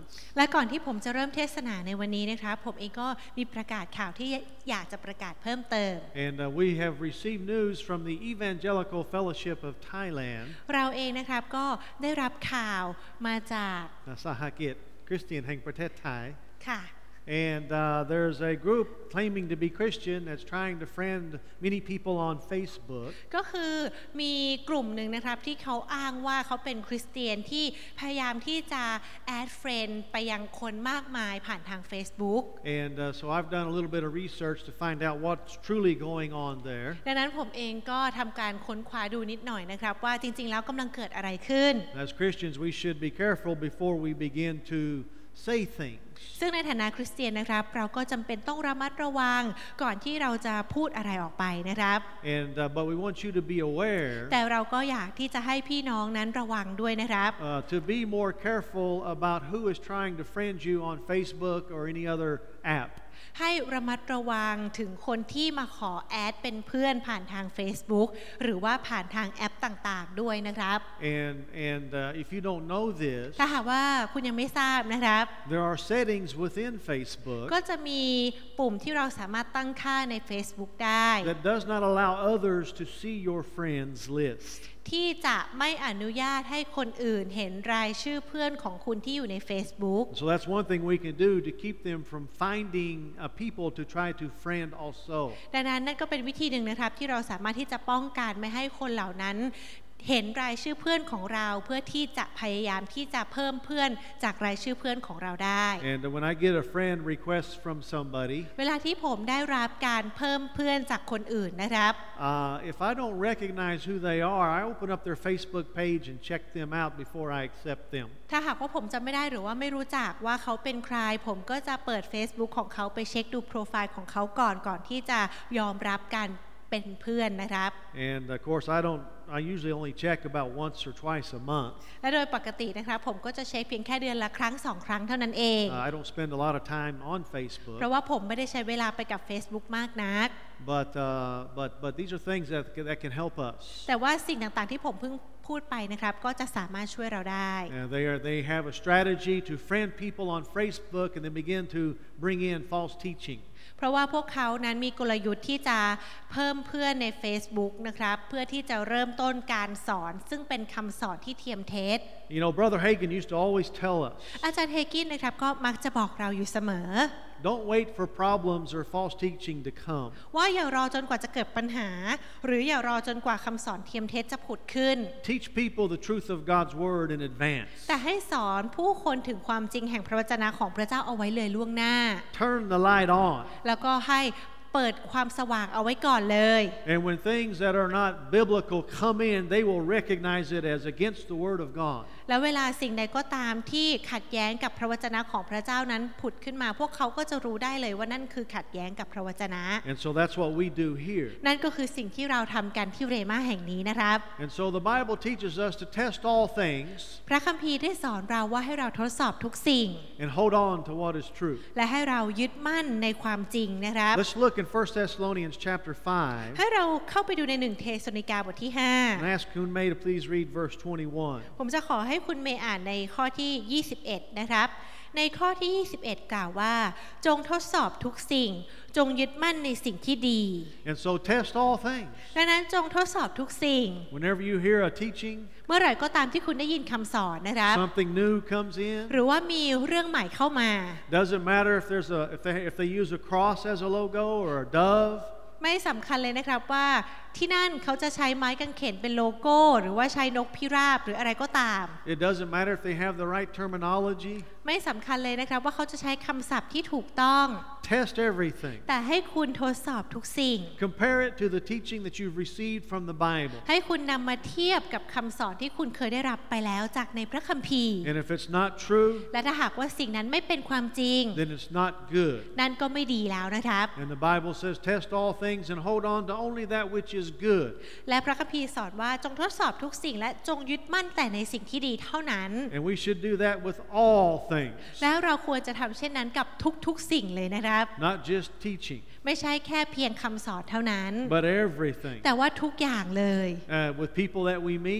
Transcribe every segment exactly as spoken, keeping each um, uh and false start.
และก่อนที่ผมจะเริ่มเทศนาในวันนี้นะครับผมเองก็มีประกาศข่าวที่อยากจะประกาศเพิ่มเติม And uh, we have received news from the Evangelical Fellowship of Thailand เราเองนะครับก็ได้รับข่าวมาจากสหกิจคริสเตียนแห่งประเทศไทยค่ะ And uh, there's a group claiming to be Christian that's trying to friend many people on Facebook. ก็คือมีกลุ่มหนึ่งนะครับที่เขาอ้างว่าเขาเป็นคริสเตียนที่พยายามที่จะแอดเฟรนด์ไปยังคนมากมายผ่านทาง Facebook. And uh, so I've done a little bit of research to find out what's truly going on there. ดังนั้นผมเองก็ทำการค้นคว้าดูนิดหน่อยนะครับว่าจริงๆแล้วกำลังเกิดอะไรขึ้น As Christians, we should be careful before we begin to say things. ซึ่งในฐานะคริสเตียนนะครับเราก็จำเป็นต้องระมัดระวังก่อนที่เราจะพูดอะไรออกไปนะครับ And uh, but we want you to be aware แต่เราก็อยากที่จะให้พี่น้องนั้นระวังด้วยนะครับ uh, to be more careful about who is trying to friend you on Facebook or any other app. ให้ระมัดระวังถึงคนที่มาขอแอดเป็นเพื่อนผ่านทาง Facebook หรือว่าผ่านทางแอปต่างๆด้วยนะครับ And and uh, if you don't know this, ถ้าหากว่าคุณยังไม่ทราบนะครับ there are settings within Facebook ก็จะมีปุ่มที่เราสามารถตั้งค่าใน Facebook ได้ that does not allow others to see your friends list. ที่จะไม่อนุญาตให้คนอื่นเห็นรายชื่อเพื่อนของคุณที่อยู่ใน Facebook. So that's one thing we can do to keep them from finding uh, people to try to friend also. ดังนั้นนั่นก็เป็นวิธีหนึ่งนะครับที่เราสามารถที่จะป้องกันไม่ให้คนเหล่านั้นเห็นรายชื่อเพื่อนของเราเพื่อที่จะพยายามที่จะเพิ่มเพื่อนจากรายชื่อเพื่อนของเราได้ And when I get a friend request from somebody, เวลาที่ผมได้รับการเพิ่มเพื่อนจากคนอื่นนะครับ uh, if I don't recognize who they are, I open up their Facebook page and check them out before I accept them. ถ้าหากว่าผมจำไม่ได้หรือว่าไม่รู้จักว่าเขาเป็นใครผมก็จะเปิด Facebook ของเขาไปเช็คดูโปรไฟล์ของเขาก่อนก่อนที่จะยอมรับการเป็นเพื่อนนะครับ And of course, I don't. I usually only check about once or twice a month. และโดยปกตินะครับผมก็จะเช็คเพียงแค่เดือนละครั้งสองครั้งเท่านั้นเอง Uh, I don't spend a lot of time on Facebook. เพราะว่าผมไม่ได้ใช้เวลาไปกับ Facebook มากนัก But uh, but but these are things that that can help us. แต่ว่าสิ่งต่างๆที่ผมเพิ่งพูดไปนะครับก็จะสามารถช่วยเราได้ Uh, they are they have a strategy to friend people on Facebook and then begin to bring in false teaching. เพราะว่าพวกเขานั้นมีกลยุทธ์ที่จะเพิ่มเพื่อนใน Facebook นะครับเพื่อที่จะเริ่มต้นการสอนซึ่งเป็นคำสอนที่เทียมเท็จ You know, Brother Hagin used to always tell us, อาจารย์เฮกินนะครับก็มักจะบอกเราอยู่เสมอ don't wait for problems or false teaching to come. ว่าอย่ารอจนกว่าจะเกิดปัญหาหรืออย่ารอจนกว่าคำสอนเทียมเท็จจะผุดขึ้น Teach people the truth of God's word in advance. แต่ให้สอนผู้คนถึงความจริงแห่งพระวจนะของพระเจ้าเอาไว้เลยล่วงหน้า Turn the light on. แล้วก็ให้เปิดความสว่างเอาไว้ก่อนเลย And when things that are not biblical come in, they will recognize it as against the word of God. แล้วเวลาสิ่งใดก็ตามที่ขัดแย้งกับพระวจนะของพระเจ้านั้นผุดขึ้นมาพวกเขาก็จะรู้ได้เลยว่านั่นคือขัดแย้งกับพระวจนะ And so that's what we do here. นั่นก็คือสิ่งที่เราทำกันที่เรมาแห่งนี้นะครับ And so the Bible teaches us to test all things พระคัมภีร์ได้สอนเราว่าให้เราทดสอบทุกสิ่ง and hold on to what is true. และให้เรายึดมั่นในความจริงนะครับ Let's look in First Thessalonians chapter five. ให้เราเข้าไปดูในหนึ่งเทสโลนิกาบทที่ห้า And ask Kun May to please read verse twenty-one. ผมจะขอให้คุณเมย์อ่านในข้อที่ยี่สิบเอ็ดนะครับในข้อที่ยี่สิบเอ็ดกล่าวว่าจงทดสอบทุกสิ่งจงยึดมั่นในสิ่งที่ดี And so test all things. ดังนั้นจงทดสอบทุกสิ่ง Whenever you hear a teaching, เมื่อไหร่ก็ตามที่คุณได้ยินคำสอนนะครับ something new comes in. หรือว่ามีเรื่องใหม่เข้ามา Doesn't matter if there's a if they if they use a cross as a logo or a dove. ไม่สำคัญเลยนะครับว่าที่นั่นเขาจะใช้ไม้กางเขนเป็นโลโก้หรือว่าใช้นกพิราบหรืออะไรก็ตาม It doesn't matter if they have the right terminology. ไม่สำคัญเลยนะครับว่าเขาจะใช้คำศัพท์ที่ถูกต้อง Test everything. แต่ให้คุณทดสอบทุกสิ่ง Compare it to the teaching that you've received from the Bible. ให้คุณนำมาเทียบกับคำสอนที่คุณเคยได้รับไปแล้วจากในพระคัมภีร์ And if it's not true, และถ้าหากว่าสิ่งนั้นไม่เป็นความจริง then it's not good. นั่นก็ไม่ดีแล้วนะครับ And the Bible says, test all things and hold on to only that which is good. และพระคัมภีร์สอนว่าจงทดสอบทุกสิ่งและจงยึดมั่นแต่ในสิ่งที่ดีเท่านั้น And we should do that with all things. แล้วเราควรจะทำเช่นนั้นกับทุกๆสิ่งเลยนะครับ Not just teaching, ไม่ใช่แค่เพียงคำสอนเท่านั้น but everything. แต่ว่าทุกอย่างเลย Uh, with people that we meet,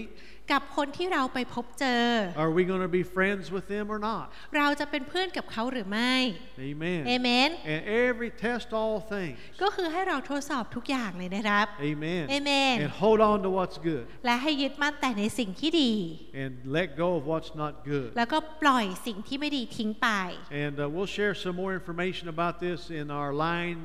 กับคนที่เราไปพบเจอ Are we going to be friends with them or not? เราจะเป็นเพื่อนกับเขาหรือไม่ Amen. เอเมน And every test all things. ก็คือให้เราทดสอบทุกอย่างเลยนะครับ Amen. เอเมน And hold on to what's good. และให้ยึดมั่นแต่ในสิ่งที่ดี And let go of what's not good. แล้วก็ปล่อยสิ่งที่ไม่ดีทิ้งไป And uh, we'll share some more information about this in our line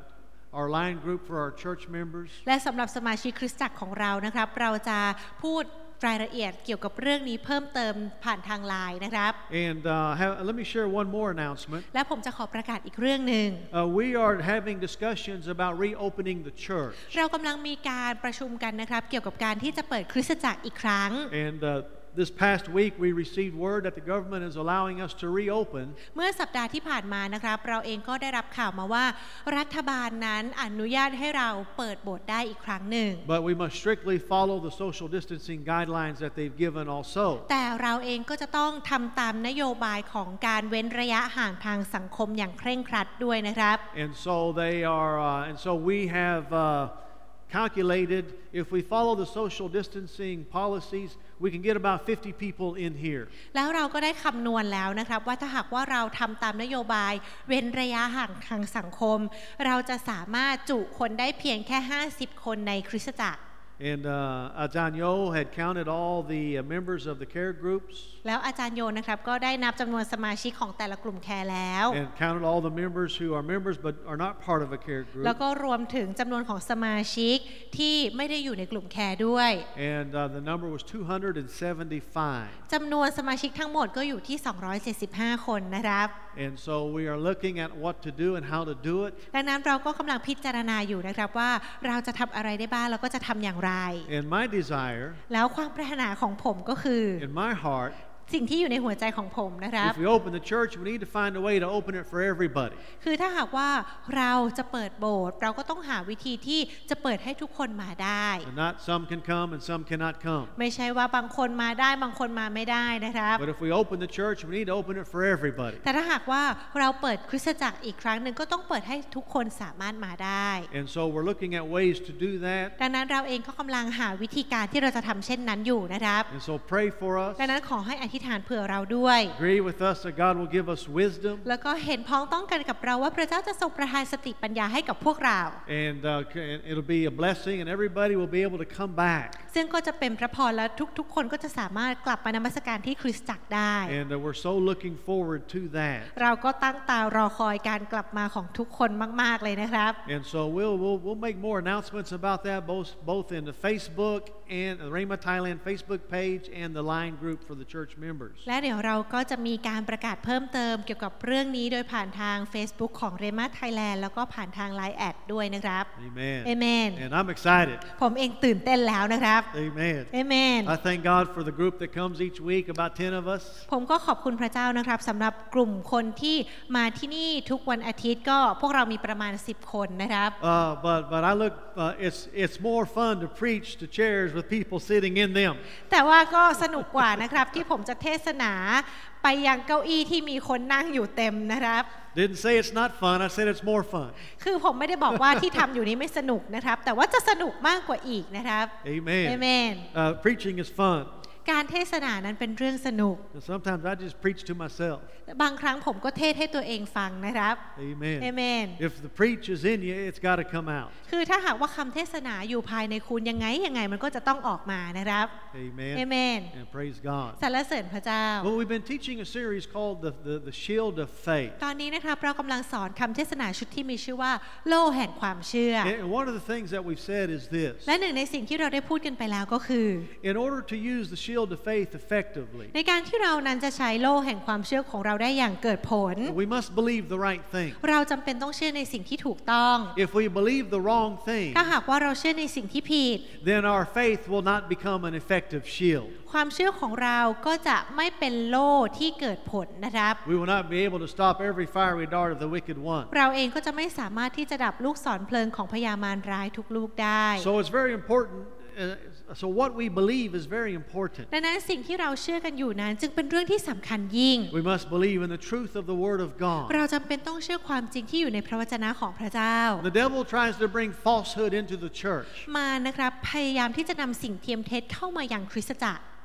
uh, our line group for our church members. และสำหรับสมาชิกคริสตจักรของเรานะครับเราจะพูดรายละเอียดเกี่ยวกับเรื่องนี้เพิ่มเติมผ่านทางไลน์นะครับ And uh, have, let me share one more announcement. และผมจะขอประกาศอีกเรื่องหนึ่ง Uh, we are having discussions about reopening the church. เรากำลังมีการประชุมกันนะครับเกี่ยวกับการที่จะเปิดคริสตจักรอีกครั้ง And uh, this past week we received word that the government is allowing us to reopen. เมื่อสัปดาห์ที่ผ่านมานะครับเราเองก็ได้รับข่าวมาว่ารัฐบาลนั้นอนุญาตให้เราเปิดโบสถ์ได้อีกครั้งหนึ่ง But we must strictly follow the social distancing guidelines that they've given also. แต่เราเองก็จะต้องทำตามนโยบายของการเว้นระยะห่างทางสังคมอย่างเคร่งครัดด้วยนะครับ And so they are, uh, and so we have uh, calculated if we follow the social distancing policies, we can get about fifty people in here. แล้วเราก็ได้คำนวณแล้วนะครับว่าถ้าหากว่าเราทำตามนโยบายเว้นระยะห่างทางสังคมเราจะสามารถจุคนได้เพียงแค่ห้าสิบคนในคริสตจักร And uh, Ajahn Yo had counted all the uh, members of the care groups. แล้วอาจารย์โยนะครับก็ได้นับจำนวนสมาชิกของแต่ละกลุ่มแคร์แล้ว And counted all the members who are members but are not part of a care group. แล้วก็รวมถึงจำนวนของสมาชิกที่ไม่ได้อยู่ในกลุ่มแคร์ด้วย And uh, the number was two hundred seventy-five. จำนวนสมาชิกทั้งหมดก็อยู่ที่สองร้อยเจ็ดสิบห้าคนนะครับ And so we are looking at what to do and how to do it. ดังนั้นเราก็กำลังพิจารณาอยู่นะครับว่าเราจะทำอะไรได้บ้างแล้วก็จะทำอย่างไร And my desire แล้วความปรารถนาของผมก็คือ in my heart, สิ่งที่อยู่ในหัวใจของผมนะครับ if we open the church, we need to find a way to open it for everybody. คือถ้าหากว่าเราจะเปิดโบสถ์เราก็ต้องหาวิธีที่จะเปิดให้ทุกคนมาได้ And not some can come and some cannot come. ไม่ใช่ว่าบางคนมาได้บางคนมาไม่ได้นะครับ But if we open the church, we need to open it for everybody. แต่ถ้าหากว่าเราเปิดคริสตจักรอีกครั้งหนึ่งก็ต้องเปิดให้ทุกคนสามารถมาได้ And so we're looking at ways to do that. ดังนั้นเราเองก็กำลังหาวิธีการที่เราจะทำเช่นนั้นอยู่นะครับ And so pray for us. ดังนั้นขอให้อธิษฐานเผื่อเราด้วย Agree with us that God will give us wisdom. แล้วก็เห็นพ้องต้องกันกับเราว่าพระเจ้าจะทรงประทานสติปัญญาให้กับพวกเรา And uh, it'll be a blessing and everybody will be able to come back. ซึ่งก็จะเป็นพระพรและทุกๆคนก็จะสามารถกลับมานมัสการที่คริสตจักรได้ And uh, we're so looking forward to that. เราก็ตั้งตารอคอยการกลับมาของทุกคนมากๆเลยนะครับ And so we'll, we'll, we'll make more announcements about that both, both in the Facebook and the Rhema Thailand Facebook page and the line group for the church members. และเดี๋ยวเราก็จะมีการประกาศเพิ่มเติมเกี่ยวกับเรื่องนี้โดยผ่านทาง Facebook ของ Rhema Thailand แล้วก็ผ่านทาง ไลน์ แอดด้วยนะครับ Amen. เอเมน And I'm excited. ผมเองตื่นเต้นแล้วนะครับ Amen. เอเมน I thank God for the group that comes each week, about ten of us. ผมก็ขอบคุณพระเจ้านะครับสำหรับกลุ่มคนที่มาที่นี่ทุกวันอาทิตย์ก็พวกเรามีประมาณสิบคนนะครับ Uh, but but I look, uh, it's it's more fun to preach to chairs with people sitting in them. แต่ว่าก็สนุกกว่านะครับที่ผมจะเทศนาไปยังเก้าอี้ที่มีคนนั่งอยู่เต็มนะครับ Didn't say it's not fun. I said it's more fun. คือผมไม่ได้บอกว่าที่ทำอยู่นี้ไม่สนุกนะครับแต่ว่าจะสนุกมากกว่าอีกนะครับ Amen. เอเมน Uh, preaching is fun. การเทศนานั้นเป็นเรื่องสนุก And sometimes I just preach to myself. บางครั้งผมก็เทศให้ตัวเองฟังนะครับ Amen. เอเมน If the preach is in you, it's got to come out. คือถ้าหากว่าคำเทศนาอยู่ภายในคุณยังไงยังไงมันก็จะต้องออกมานะครับ Amen. เอเมน And praise God. สรรเสริญพระเจ้า Well, we've been teaching a series called the, the, the Shield of Faith. ตอนนี้นะครับเรากำลังสอนคำเทศนาชุดที่มีชื่อว่าโล่แห่งความเชื่อ And one of the things that we've said is this. และหนึ่งในสิ่งที่เราได้พูดกันไปแล้วก็คือ In order to use the shield of faith effectively, ในการที่เรานั้นจะใช้โล่แห่งความเชื่อของเราได้อย่างเกิดผล we must believe the right thing. เราจำเป็นต้องเชื่อในสิ่งที่ถูกต้อง If we believe the wrong thing, ถ้าหากว่าเราเชื่อในสิ่งที่ผิด then our faith will not become an effective shield. ความเชื่อของเราก็จะไม่เป็นโล่ที่เกิดผลนะครับ We will not be able to stop every fiery dart of the wicked one. เราเองก็จะไม่สามารถที่จะดับลูกศรเพลิงของพญามารร้ายทุกลูกได้ So it's very important. Uh, so what we believe is very important. ดังนั้นสิ่งที่เราเชื่อกันอยู่นั้นจึงเป็นเรื่องที่สำคัญยิ่ง We must believe in the truth of the Word of God. เราจำเป็นต้องเชื่อความจริงที่อยู่ในพระวจนะของพระเจ้า The devil tries to bring falsehood into the church. มารนะครับพยายามที่จะนำสิ่งเทียมเท็จเข้ามายังคริสตจักร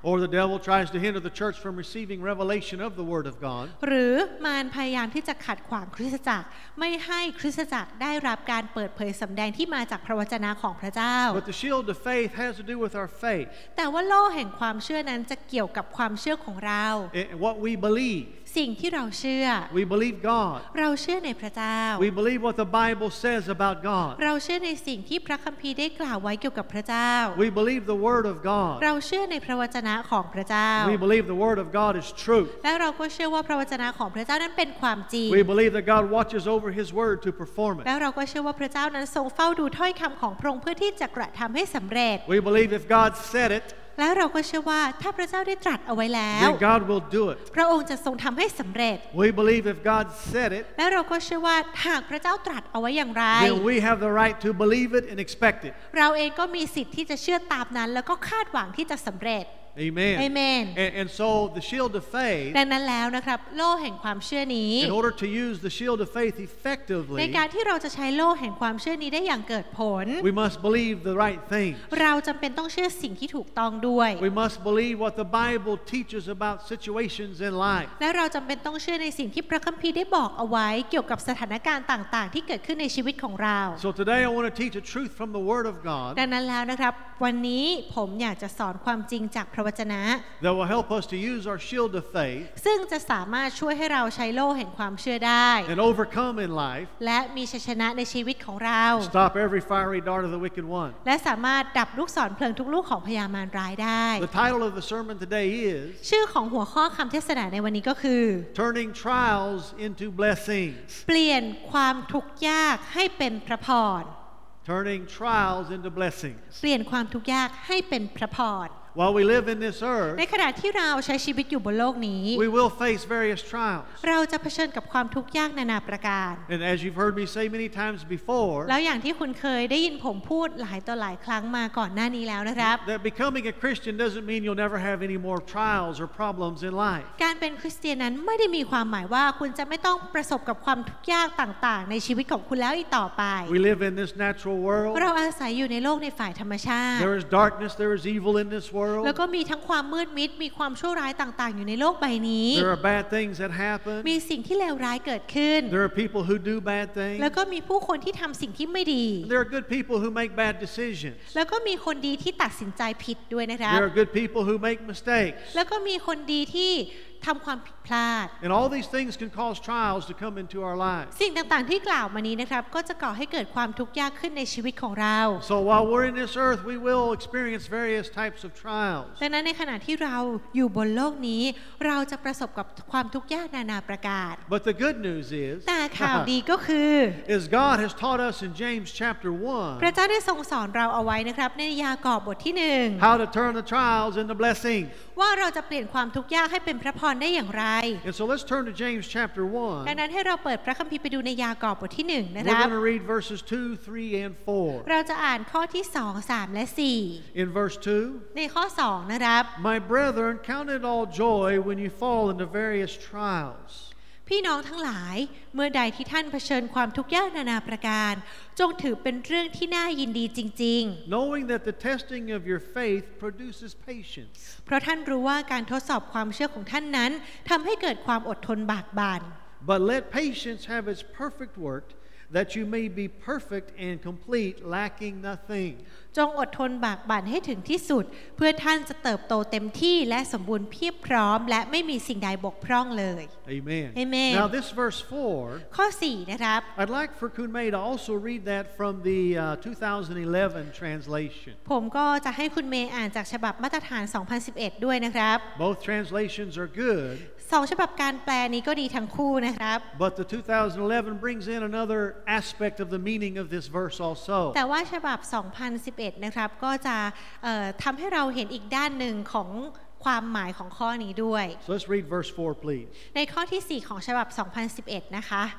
Or the devil tries to hinder the church from receiving revelation of the Word of God. หรือมารพยายามที่จะขัดขวางคริสตจักรไม่ให้คริสตจักรได้รับการเปิดเผยสำแดงที่มาจากพระวจนะของพระเจ้า But the shield of faith has to do with our faith. แต่ว่าโล่แห่งความเชื่อนั้นจะเกี่ยวกับความเชื่อของเรา And what we believe. สิ่งที่เราเชื่อ We believe God. เราเชื่อในพระเจ้า We believe what the Bible says about God. เราเชื่อในสิ่งที่พระคัมภีร์ได้กล่าวไว้เกี่ยวกับพระเจ้า We believe the Word of God. เราเชื่อในพระวจนะของพระเจ้า We believe the Word of God is true. และเราก็เชื่อว่าพระวจนะของพระเจ้านั้นเป็นความจริง We believe that God watches over His Word to perform it. แล้วเราก็เชื่อว่าพระเจ้านั้นทรงเฝ้าดูถ้อยคำของพระองค์เพื่อที่จะกระทำให้สำเร็จ We believe if God said it, แล้วเราก็เชื่อว่าถ้าพระเจ้าได้ตรัสเอาไว้แล้ว then God will do it. พระองค์จะทรงทำให้สำเร็จ We believe if God said it, แล้วเราก็เชื่อว่าหากพระเจ้าตรัสเอาไว้อย่างไร then we have the right to believe it and expect it. เราเองก็มีสิทธิ์ที่จะเชื่อตามนั้นแล้วก็คาดหวังที่จะสำเร็จ Amen. Amen. And, and so the shield of faith, ดังนั้นแล้วนะครับโล่แห่งความเชื่อนี้ in order to use the shield of faith ใน effectively, การที่เราจะใช้โล่แห่งความเชื่อนี้ได้อย่างเกิดผล we must believe the right things. เราจำเป็นต้องเชื่อสิ่งที่ถูกต้องด้วย We must believe what the Bible teaches about situations in life. และเราจำเป็นต้องเชื่อในสิ่งที่พระคัมภีร์ได้บอกเอาไว้เกี่ยวกับสถานการณ์ต่างๆที่เกิดขึ้นในชีวิตของเรา So today I want to teach a truth from the Word of God ดังนั้นแล้วนะครับวันนี้ผมอยากจะสอนความจริงจากพระวจนะ that will help us to use our shield of faith ซึ่งจะสามารถช่วยให้เราใช้โล่แห่งความเชื่อได้ and overcome in life, และมีชัยชนะในชีวิตของเรา stop every fiery dart of the wicked one. และสามารถดับลูกศรเพลิงทุกลูกของพยามารร้ายได้ The title of the sermon today is ชื่อของหัวข้อคำเทศนาในวันนี้ก็คือ Turning Trials into Blessings. เปลี่ยนความทุกข์ยากให้เป็นพระพร Turning trials into blessings. เปลี่ยนความทุกข์ยากให้เป็นพระพร While we live in this earth, ในขณะที่เราใช้ชีวิตอยู่บนโลกนี้ we will face various trials. เราจะเผชิญกับความทุกข์ยากนานาประการ And as you've heard me say many times before, แล้วอย่างที่คุณเคยได้ยินผมพูดหลายต่อหลายครั้งมาก่อนหน้านี้แล้วนะครับ that becoming a Christian doesn't mean you'll never have any more trials or problems in life. การเป็นคริสเตียนนั้นไม่ได้มีความหมายว่าคุณจะไม่ต้องประสบกับความทุกข์ยากต่างๆในชีวิตของคุณแล้วอีกต่อไป We live in this natural world. เราอาศัยอยู่ในโลกในฝ่ายธรรมชาติ There is darkness, there is evil in this world. แล้วก็มีทั้งความมืดมิดมีความชั่วร้ายต่างๆอยู่ในโลกใบนี้ There are bad things that happen. มีสิ่งที่เลวร้ายเกิดขึ้น There are people who do bad things. แล้วก็มีผู้คนที่ทำสิ่งที่ไม่ดี There are good people who make bad decisions. แล้วก็มีคนดีที่ตัดสินใจผิดด้วยนะครับ There are good people who make mistakes. แล้วก็มีคนดีที่ทำความผิดพลาด And all these things can cause trials to come into our lives. สิ่งต่างๆที่กล่าวมานี้นะครับก็จะก่อให้เกิดความทุกข์ยากขึ้นในชีวิตของเรา So while we're in this earth, we will experience various types of trials. ดังนั้นในขณะที่เราอยู่บนโลกนี้เราจะประสบกับความทุกข์ยากนานาประการ But the good news is, แต่ข่าวดีก็คือ is God has taught us in James chapter พระ one เจ้าได้ทรงสอนเราเอาไว้นะครับในยากอบบทที่หนึ่ง how to turn the trials into blessings. ว่าเราจะเปลี่ยนความทุกข์ยากให้เป็นพระพรได้อย่างไร And so let's turn to James chapter ดั one. งนั้นให้เราเปิดพระคัมภีร์ไปดูในยากอบบทที่หนึ่งนะ We're ครับ going to read verses two, three, and four. เราจะอ่านข้อที่สอง สามและสี่ In verse two, ในข้อสองนะครับ my brethren, count it all joy when you fall into various trials. พี่น้องทั้งหลายเมื่อใดที่ท่านเผชิญความทุกข์ยากนานาประการจงถือเป็นเรื่องที่น่ายินดีจริง Knowing that the testing of your faith produces patience. ๆ เพราะท่านรู้ว่าการทดสอบความเชื่อของท่านนั้นทำให้เกิดความอดทนบากบั่น But let patience have its perfect work, that you may be perfect and complete, lacking nothing. จงอดทนบากบั่นให้ถึงที่สุดเพื่อท่านจะเติบโตเต็มที่และสมบูรณ์เพียบพร้อมและไม่มีสิ่งใดบกพร่องเลย Amen. Amen. Now this verse four, ข้อสี่นะครับ I'd like for Kunmei to also read that from the uh, two thousand eleven translation. ผมก็จะให้คุณเมย์อ่านจากฉบับมาตรฐาน สองพันสิบเอ็ด ด้วยนะครับ Both translations are good, สองฉบับการแปลนี้ก็ดีทั้งคู่นะครับ but the two thousand eleven brings in another aspect of the meaning of this verse also. แต่ว่าฉบับ สองพันสิบเอ็ด นะครับก็จะเอ่อทำให้เราเห็นอีกด้านหนึ่งของความหมายของข้อนี้ด้วย So let's read verse four, please. ในข้อที่สี่ของฉบับ สองพันสิบเอ็ด นะคะ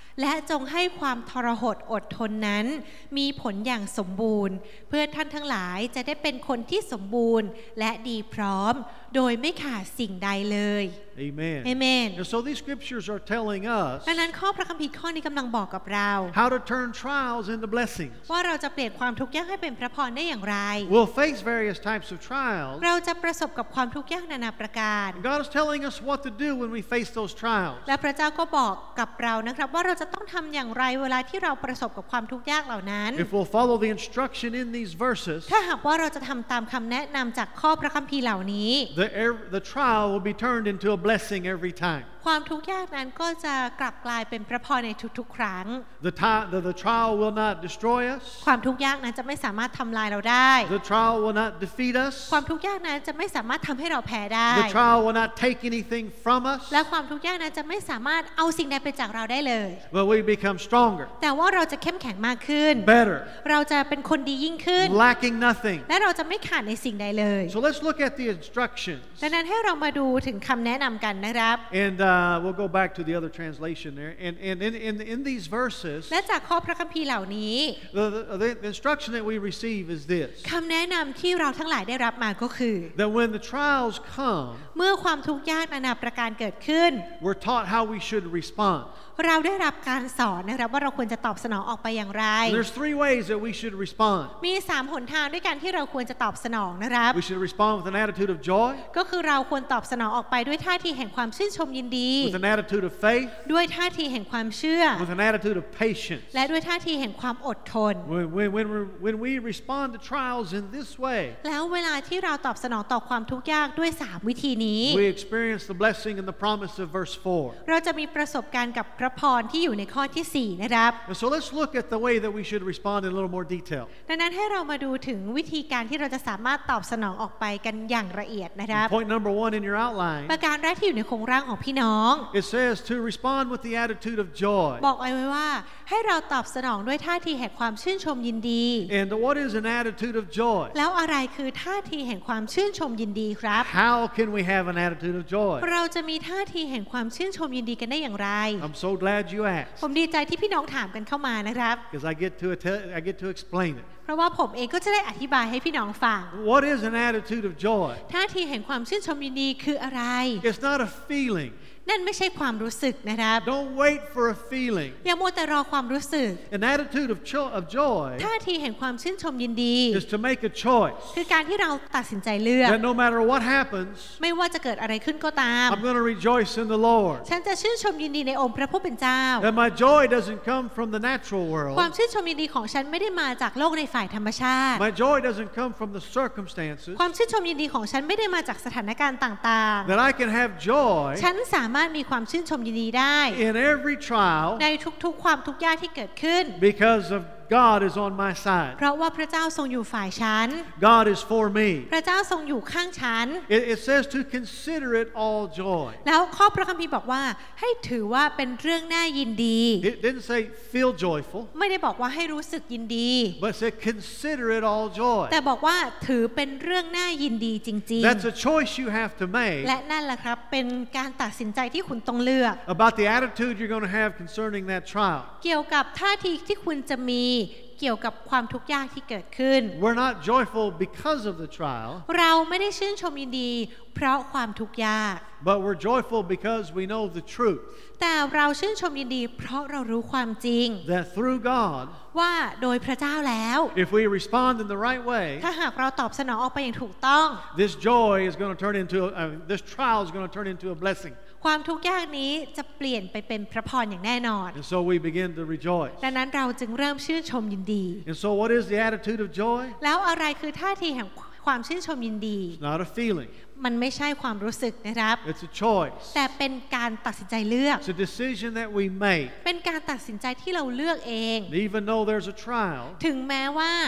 และจงให้ความทรหดอดทนนั้นมีผลอย่างสมบูรณ์เพื่อท่านทั้งหลายจะได้เป็นคนที่สมบูรณ์และดีพร้อมโดยไม่ขาดสิ่งใดเลย Amen. Amen. And so these scriptures are telling us ดังนั้นข้อพระคัมภีร์ข้อนี้กำลังบอกกับเรา how to turn trials into blessings. ว่าเราจะเปลี่ยนความทุกข์ยากให้เป็นพระพรได้อย่างไร We'll face various types of trials. เราจะประสบกับความทุกข์ยากนานาประการ God is telling us what to do when we face those trials. และพระเจ้าก็บอกกับเรานะครับว่าเราจะต้องทำอย่างไรเวลาที่เราประสบกับความทุกข์ยากเหล่านั้น If we'll follow the instruction in these verses, ถ้าหากว่าเราจะทำตามคำแนะนำจากข้อพระคัมภีร์เหล่านี้ the, the trial will be turned into a blessing every time. ความทุกข์ยากนั้นก็จะกลับกลายเป็นพระพรในทุกๆครั้ง The, the, the trial will not destroy us. ความทุกข์ยากนั้นจะไม่สามารถทำลายเราได้ The trial will not defeat us. ความทุกข์ยากนั้นจะไม่สามารถทำให้เราแพ้ได้ The trial will not take anything from us. และความทุกข์ยากนั้นจะไม่สามารถเอาสิ่งใดไปจากเราได้เลย But we become stronger, แต่ว่าเราจะเข้มแข็งมากขึ้น better, เราจะเป็นคนดียิ่งขึ้น lacking nothing. และเราจะไม่ขาดในสิ่งใดเลย So let's look at the instructions. ดังนั้นให้เรามาดูถึงคำแนะนำกันนะครับ And uh, we'll go back to the other translation there. And, and in, in, in these verses, และจากข้อพระคัมภีร์เหล่านี้ the, the, the instruction that we receive is this: คำแนะนำที่เราทั้งหลายได้รับมาก็คือ that when the trials come, เมื่อความทุกข์ยากนานาประการเกิดขึ้น we're taught how we should respond. เราได้รับการสอนนะครับว่าเราควรจะตอบสนองออกไปอย่างไร And there's three ways that we should respond. มีสามหนทางด้วยกันที่เราควรจะตอบสนองนะครับ We should respond with an attitude of joy, ก็คือเราควรตอบสนองออกไปด้วยท่าทีแห่งความชื่นชมยินดี with an attitude of faith, ด้วยท่าทีแห่งความเชื่อ with an attitude of patience. และด้วยท่าทีแห่งความอดทน When, when, when, we when we respond to trials in this way, แล้วเวลาที่เราตอบสนองต่อความทุกข์ยากด้วยสามวิธีนี้ we experience the blessing and the promise of verse four. เราจะมีประสบการณ์กับพระพรที่อยู่ในข้อที่สี่นะครับ And so let's look at the way that we should respond in a little more detail. ดังนั้นให้เรามาดูถึงวิธีการที่เราจะสามารถตอบสนองออกไปกันอย่างละเอียดนะครับ Point number one in your outline, ประการแรกที่อยู่ในโครงร่างของพี่น้อง it says to respond with the attitude of joy. บอกเอาไว้ว่าให้เราตอบสนองด้วยท่าทีแห่งความชื่นชมยินดี And what is an attitude of joy? แล้วอะไรคือท่าทีแห่งความชื่นชมยินดีครับ How can we have an attitude of joy? เราจะมีท่าทีแห่งความชื่นชมยินดีกันได้อย่างไร I'm so glad you asked, ผมดีใจที่พี่น้องถามกันเข้ามานะครับ because I get to att- I get to explain it. เพราะว่าผมเองก็จะได้อธิบายให้พี่น้องฟัง What is an attitude of joy? ท่าทีแห่งความชื่นชมยินดีคืออะไร It's not a feeling. นั่นไม่ใช่ความรู้สึกนะครับ Don't wait for a feeling. อย่ามัวแต่รอความรู้สึก An attitude of, cho- of joy ท่าทีแห่งความชื่นชมยินดี is to make a choice คือการที่เราตัดสินใจเลือก that no matter what happens, ไม่ว่าจะเกิดอะไรขึ้นก็ตาม I'm going to rejoice in the Lord. ฉันจะชื่นชมยินดีในองค์พระผู้เป็นเจ้า That my joy doesn't come from the natural ความ world. ชื่นชมยินดีของฉันไม่ได้มาจากโลกในฝ่ายธรรมชาติ My joy doesn't come from the circumstances. ความชื่นชมยินดีของฉันไม่ได้มาจากสถานการณ์ต่าง That I can have joy ๆ ฉันสามารถมีความชื่นชมยินดีได้ in every trial ในทุกๆความทุกข์ยากที่เกิดขึ้น because of God is on my side. เพราะว่าพระเจ้าทรงอยู่ฝ่ายฉัน God is for me. พระเจ้าทรงอยู่ข้างฉัน It, it says to consider it all joy. แล้วข้อพระคัมภีร์บอกว่าให้ถือว่าเป็นเรื่องน่ายินดี It didn't say feel joyful, ไม่ได้บอกว่าให้รู้สึกยินดี but it said consider it all joy. แต่บอกว่าถือเป็นเรื่องน่ายินดีจริง That's a choice you have to ๆ make และนั่นแหละครับเป็นการตัดสินใจที่คุณต้องเลือก about the attitude you're going to have concerning that trial. เกี่ยวกับท่าทีที่คุณจะมีเกี่ยวกับความทุกข์ยากที่เกิดขึ้น We're not joyful because of the trial, เราไม่ได้ชื่นชมยินดี เพราะความทุกข์ยาก but we're joyful because we know the truth แต่เราชื่นชมยินดี เพราะเรารู้ความจริง that through God, ว่าโดยพระเจ้าแล้ว if we respond in the right way, ถ้าหากเราตอบสนองออกไปอย่างถูกต้อง this joy is going to turn into a, uh, this trial is going to turn into a blessing. ความทุกข์ยากนี้จะเปลี่ยนไปเป็นพระพรอย่างแน่นอน And so we begin to rejoice. ดังนั้นเราจึงเริ่มชื่นชมยินดี And so what is the attitude of joy? แล้วอะไรคือท่าทีแห่งความชื่นชมยินดี It's not a feeling. มันไม่ใช่ความรู้สึกนะครับ It's a choice. แต่เป็นการตัดสินใจเลือก It's a decision that we make. เป็นการตัดสินใจที่เราเลือกเอง And even though there's a trial, ถึงแม้ว่า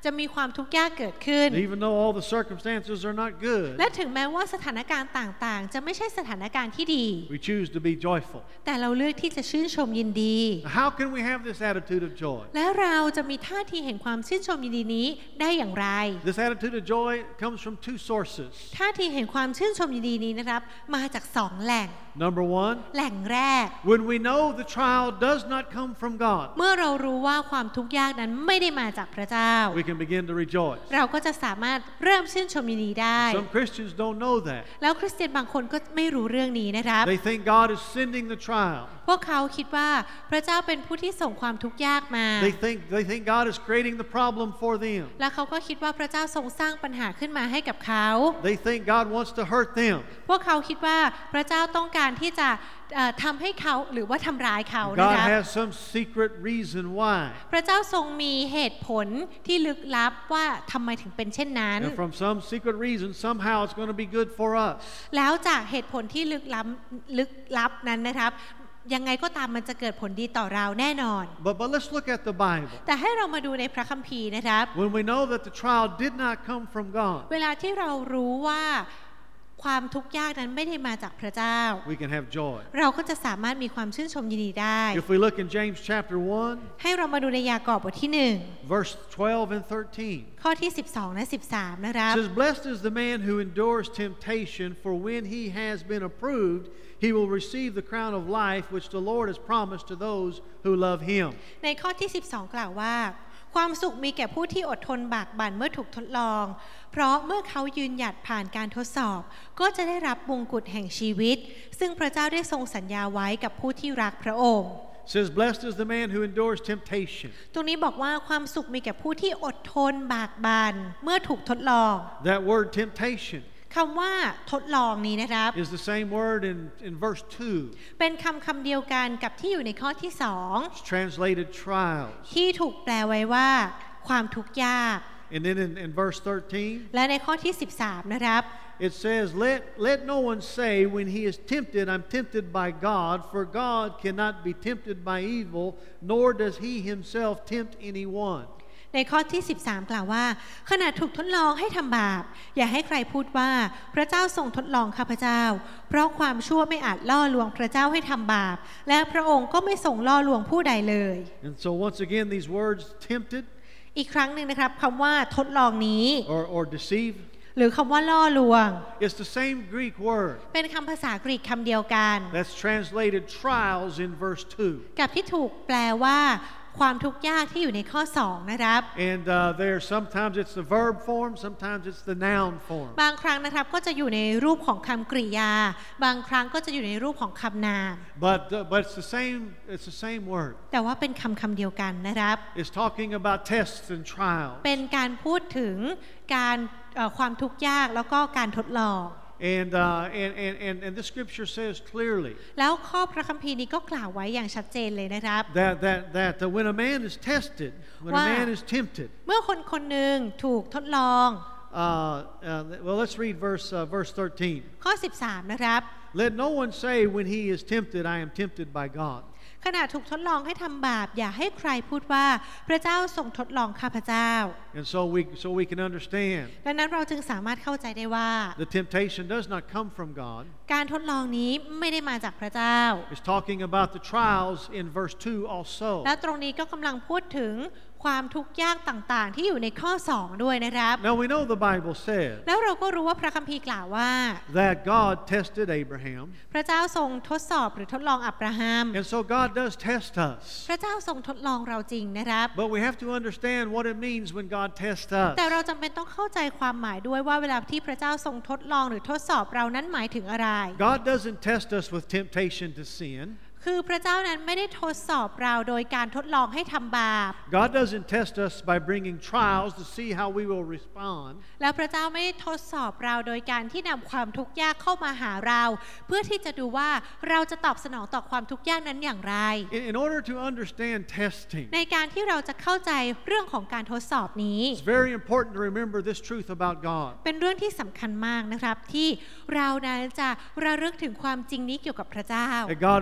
จะมีความทุกข์ยากเกิดขึ้น Even though all the circumstances are not good, และถึงแม้ว่าสถานการณ์ต่างๆจะไม่ใช่สถานการณ์ที่ดี we choose to be joyful. แต่เราเลือกที่จะชื่นชมยินดี How can we have this attitude of joy? และเราจะมีท่าทีแห่งความชื่นชมยินดีนี้ได้อย่างไร This attitude of joy comes from two sources. ท่าทีแห่งความชื่นชมยินดีนี้นะครับมาจากสองแหล่ง Number one, แหล่งแรก when we know the trial does not come from God, เมื่อเรารู้ว่าความทุกข์ยากนั้นไม่ได้มาจากพระเจ้า we can begin to rejoice. เราก็จะสามารถเริ่มชื่นชมยินดีได้ Some Christians don't know that. แล้วคริสเตียนบางคนก็ไม่รู้เรื่องนี้นะครับ They think God is sending the trial. พวกเขาคิดว่าพระเจ้าเป็นผู้ที่ส่งความทุกข์ยากมา They think they think God is creating the problem for them. และเขาก็คิดว่าพระเจ้าทรงสร้างปัญหาขึ้นมาให้กับเขา They think God wants to hurt them. พวกเขาคิดว่าพระเจ้าต้องการที่จะทำให้เขาหรือว่าทำร้ายเขานะ God ครับ has some secret reason why. พระเจ้าทรงมีเหตุผลที่ลึกลับว่าทำไมถึงเป็นเช่นนั้น And from some secret reason, somehow it's going to be good for us. แล้วจากเหตุผลที่ลึกลับลึกลับนั้นนะครับยังไงก็ตามมันจะเกิดผลดีต่อเราแน่นอน But but let's look at the Bible. แต่ให้เรามาดูในพระคัมภีร์นะครับ When we know that the trial did not come from God, เวลาที่เรารู้ว่าความทุกข์ยากนั้นไม่ได้มาจากพระเจ้า we can have joy. เราก็จะสามารถมีความชื่นชมยินดีได้ If we look in James chapter one, ให้เรามาดูในยากอบบทที่หนึ่ง verse twelve and thirteen. ข้อที่สิบสองและสิบสามนะครับ It says, "Blessed is the man who endures temptation, for when he has been approved, he will receive the crown of life which the Lord has promised to those who love him." ในข้อที่สิบสองกล่าวว่าความสุขมีแก่ผู้ที่อดทนบากบั่นเมื่อถูกทดลองเพราะเมื่อเขายืนหยัดผ่านการทดสอบก็จะได้รับมงกุฎแห่งชีวิตซึ่งพระเจ้าได้ทรงสัญญาไว้กับผู้ที่รักพระองค์ It says, "Blessed is the man who endures temptation." ตรงนี้บอกว่าความสุขมีแก่ผู้ที่อดทนบากบั่นเมื่อถูกทดลอง That word temptation คำว่าทดลองนี้นะครับ is the same word in, in verse two. เป็นคำคำเดียวกันกับที่อยู่ในข้อที่สอง It's translated trials. ที่ถูกแปลไว้ว่าความทุกข์ยาก And then in, in verse thirteen, และในข้อที่สิบสามนะครับ it says, let, let no one say when he is tempted, I'm tempted by God, for God cannot be tempted by evil, nor does he himself tempt anyone. ในข้อที่สิบสามกล่าวว่าขณะถูกทดลองให้ทำบาปอย่าให้ใครพูดว่าพระเจ้าทรงทดลองข้าพเจ้าเพราะความชั่วไม่อาจล่อลวงพระเจ้าให้ทำบาปและพระองค์ก็ไม่ทรงล่อลวงผู้ใดเลย And so once again, these words tempted อีกครั้งหนึ่งนะครับคำว่าทดลองนี้ or, or deceive, หรือคำว่าล่อลวง it's the same Greek word เป็นคำภาษากรีกคำเดียวกัน that's translated trials in verse two. กับที่ถูกแปลว่าความทุกข์ยากที่อยู่ในข้อสองนะครับ And uh, there sometimes it's the verb form, sometimes it's the noun form. บางครั้งนะครับก็จะอยู่ในรูปของคำกริยาบางครั้งก็จะอยู่ในรูปของคำนาม But uh, but it's the same it's the same word. แต่ว่าเป็นคำคำเดียวกันนะครับ It's talking about tests and trials. เป็นการพูดถึงการเอ่อความทุกข์ยากแล้วก็การทดลอง And, uh, and, and, and, and the scripture says clearly แล้วข้อพระคัมภีร์นี้ก็กล่าวไว้อย่างชัดเจนเลยนะครับ that, that, that uh, when a man is tested, when a Wow. man is tempted, เมื่อคนคนหนึ่งถูกทดลอง uh, uh, well, let's read verse, uh, verse thirteen. ข้อสิบสามนะครับ Let no one say when he is tempted, I am tempted by God. ขณะถูกทดลองให้ทำบาปอย่าให้ใครพูดว่าพระเจ้าทรงทดลองข้าพเจ้า And so we, so we can understand ดังนั้นเราจึงสามารถเข้าใจได้ว่า the temptation does not come from God. การทดลองนี้ไม่ได้มาจากพระเจ้า It's talking about the trials in verse two also. และตรงนี้ก็กำลังพูดถึงความทุกข์ยากต่างๆที่อยู่ในข้อสองด้วยนะครับ Now we know the Bible says แล้วเราก็รู้ว่าพระคัมภีร์กล่าวว่า that God tested Abraham. พระเจ้าทรงทดสอบหรือทดลองอับราฮัม And so God does test us. พระเจ้าทรงทดลองเราจริงนะครับ But we have to understand what it means when God tests us. แต่เราจำเป็นต้องเข้าใจความหมายด้วยว่าเวลาที่พระเจ้าทรงทดลองหรือทดสอบเรานั้นหมายถึงอะไร God doesn't test us with temptation to sin. คือพระเจ้านั้นไม่ได้ทดสอบเราโดยการทดลองให้ทำบาป God doesn't test us by bringing trials to see how we will respond. แล้วพระเจ้าไม่ได้ทดสอบเราโดยการที่นำความทุกข์ยากเข้ามาหาเรา เพื่อที่จะดูว่าเราจะตอบสนองต่อความทุกข์ยากนั้นอย่างไร In, in order to understand testing, ในการที่เราจะเข้าใจเรื่องของการทดสอบนี้ it's very important to remember this truth about God. เป็นเรื่องที่สำคัญมากนะครับที่เรานั้นจะระลึกถึงความจริงนี้เกี่ยวกับพระเจ้า That God is all knowing.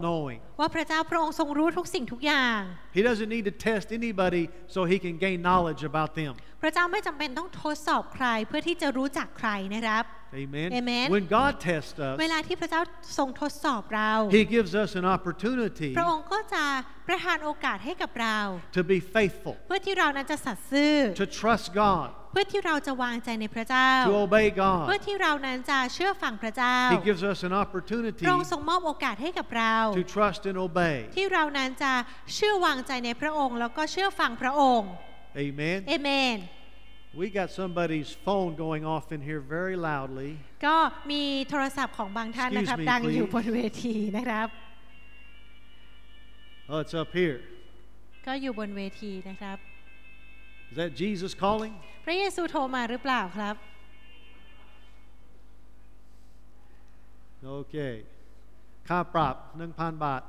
knowing. ว่าพระเจ้าพระองค์ทรงรู้ทุกสิ่งทุกอย่าง He doesn't need to test anybody so he can gain knowledge about them. พระเจ้าไม่จำเป็นต้องทดสอบใครเพื่อที่จะรู้จักใครนะครับ Amen. Amen. When God tests us, เวลาที่พระเจ้าทรงทดสอบเรา He gives us an opportunity พระองค์ก็จะประทานโอกาสให้กับเรา to be faithful, เพื่อที่เรานั้นจะสัตย์ซื่อ to trust God, เพื่อที่เราจะวางใจในพระเจ้า to obey เพื่อ God. ที่เรานั้นจะเชื่อฟังพระเจ้า He gives us an opportunity พระองค์ทรงมอบโอกาสให้กับเรา to trust and obey. ที่เรานั้นจะเชื่อวางใจในพระองค์แล้วก็เชื่อฟังพระองค์ Amen. เอเมน We got somebody's phone going off in here very loudly. ก็มีโทรศัพท์ของบางท่านนะครับ Excuse me, ดังอยู่ please. บนเวทีนะครับ Oh, it's up here. ก็อยู่บนเวทีนะครับ Is that Jesus calling? พระเยซูโทรมาหรือเปล่าครับ Okay. ค่าปรับ หนึ่งพัน บาท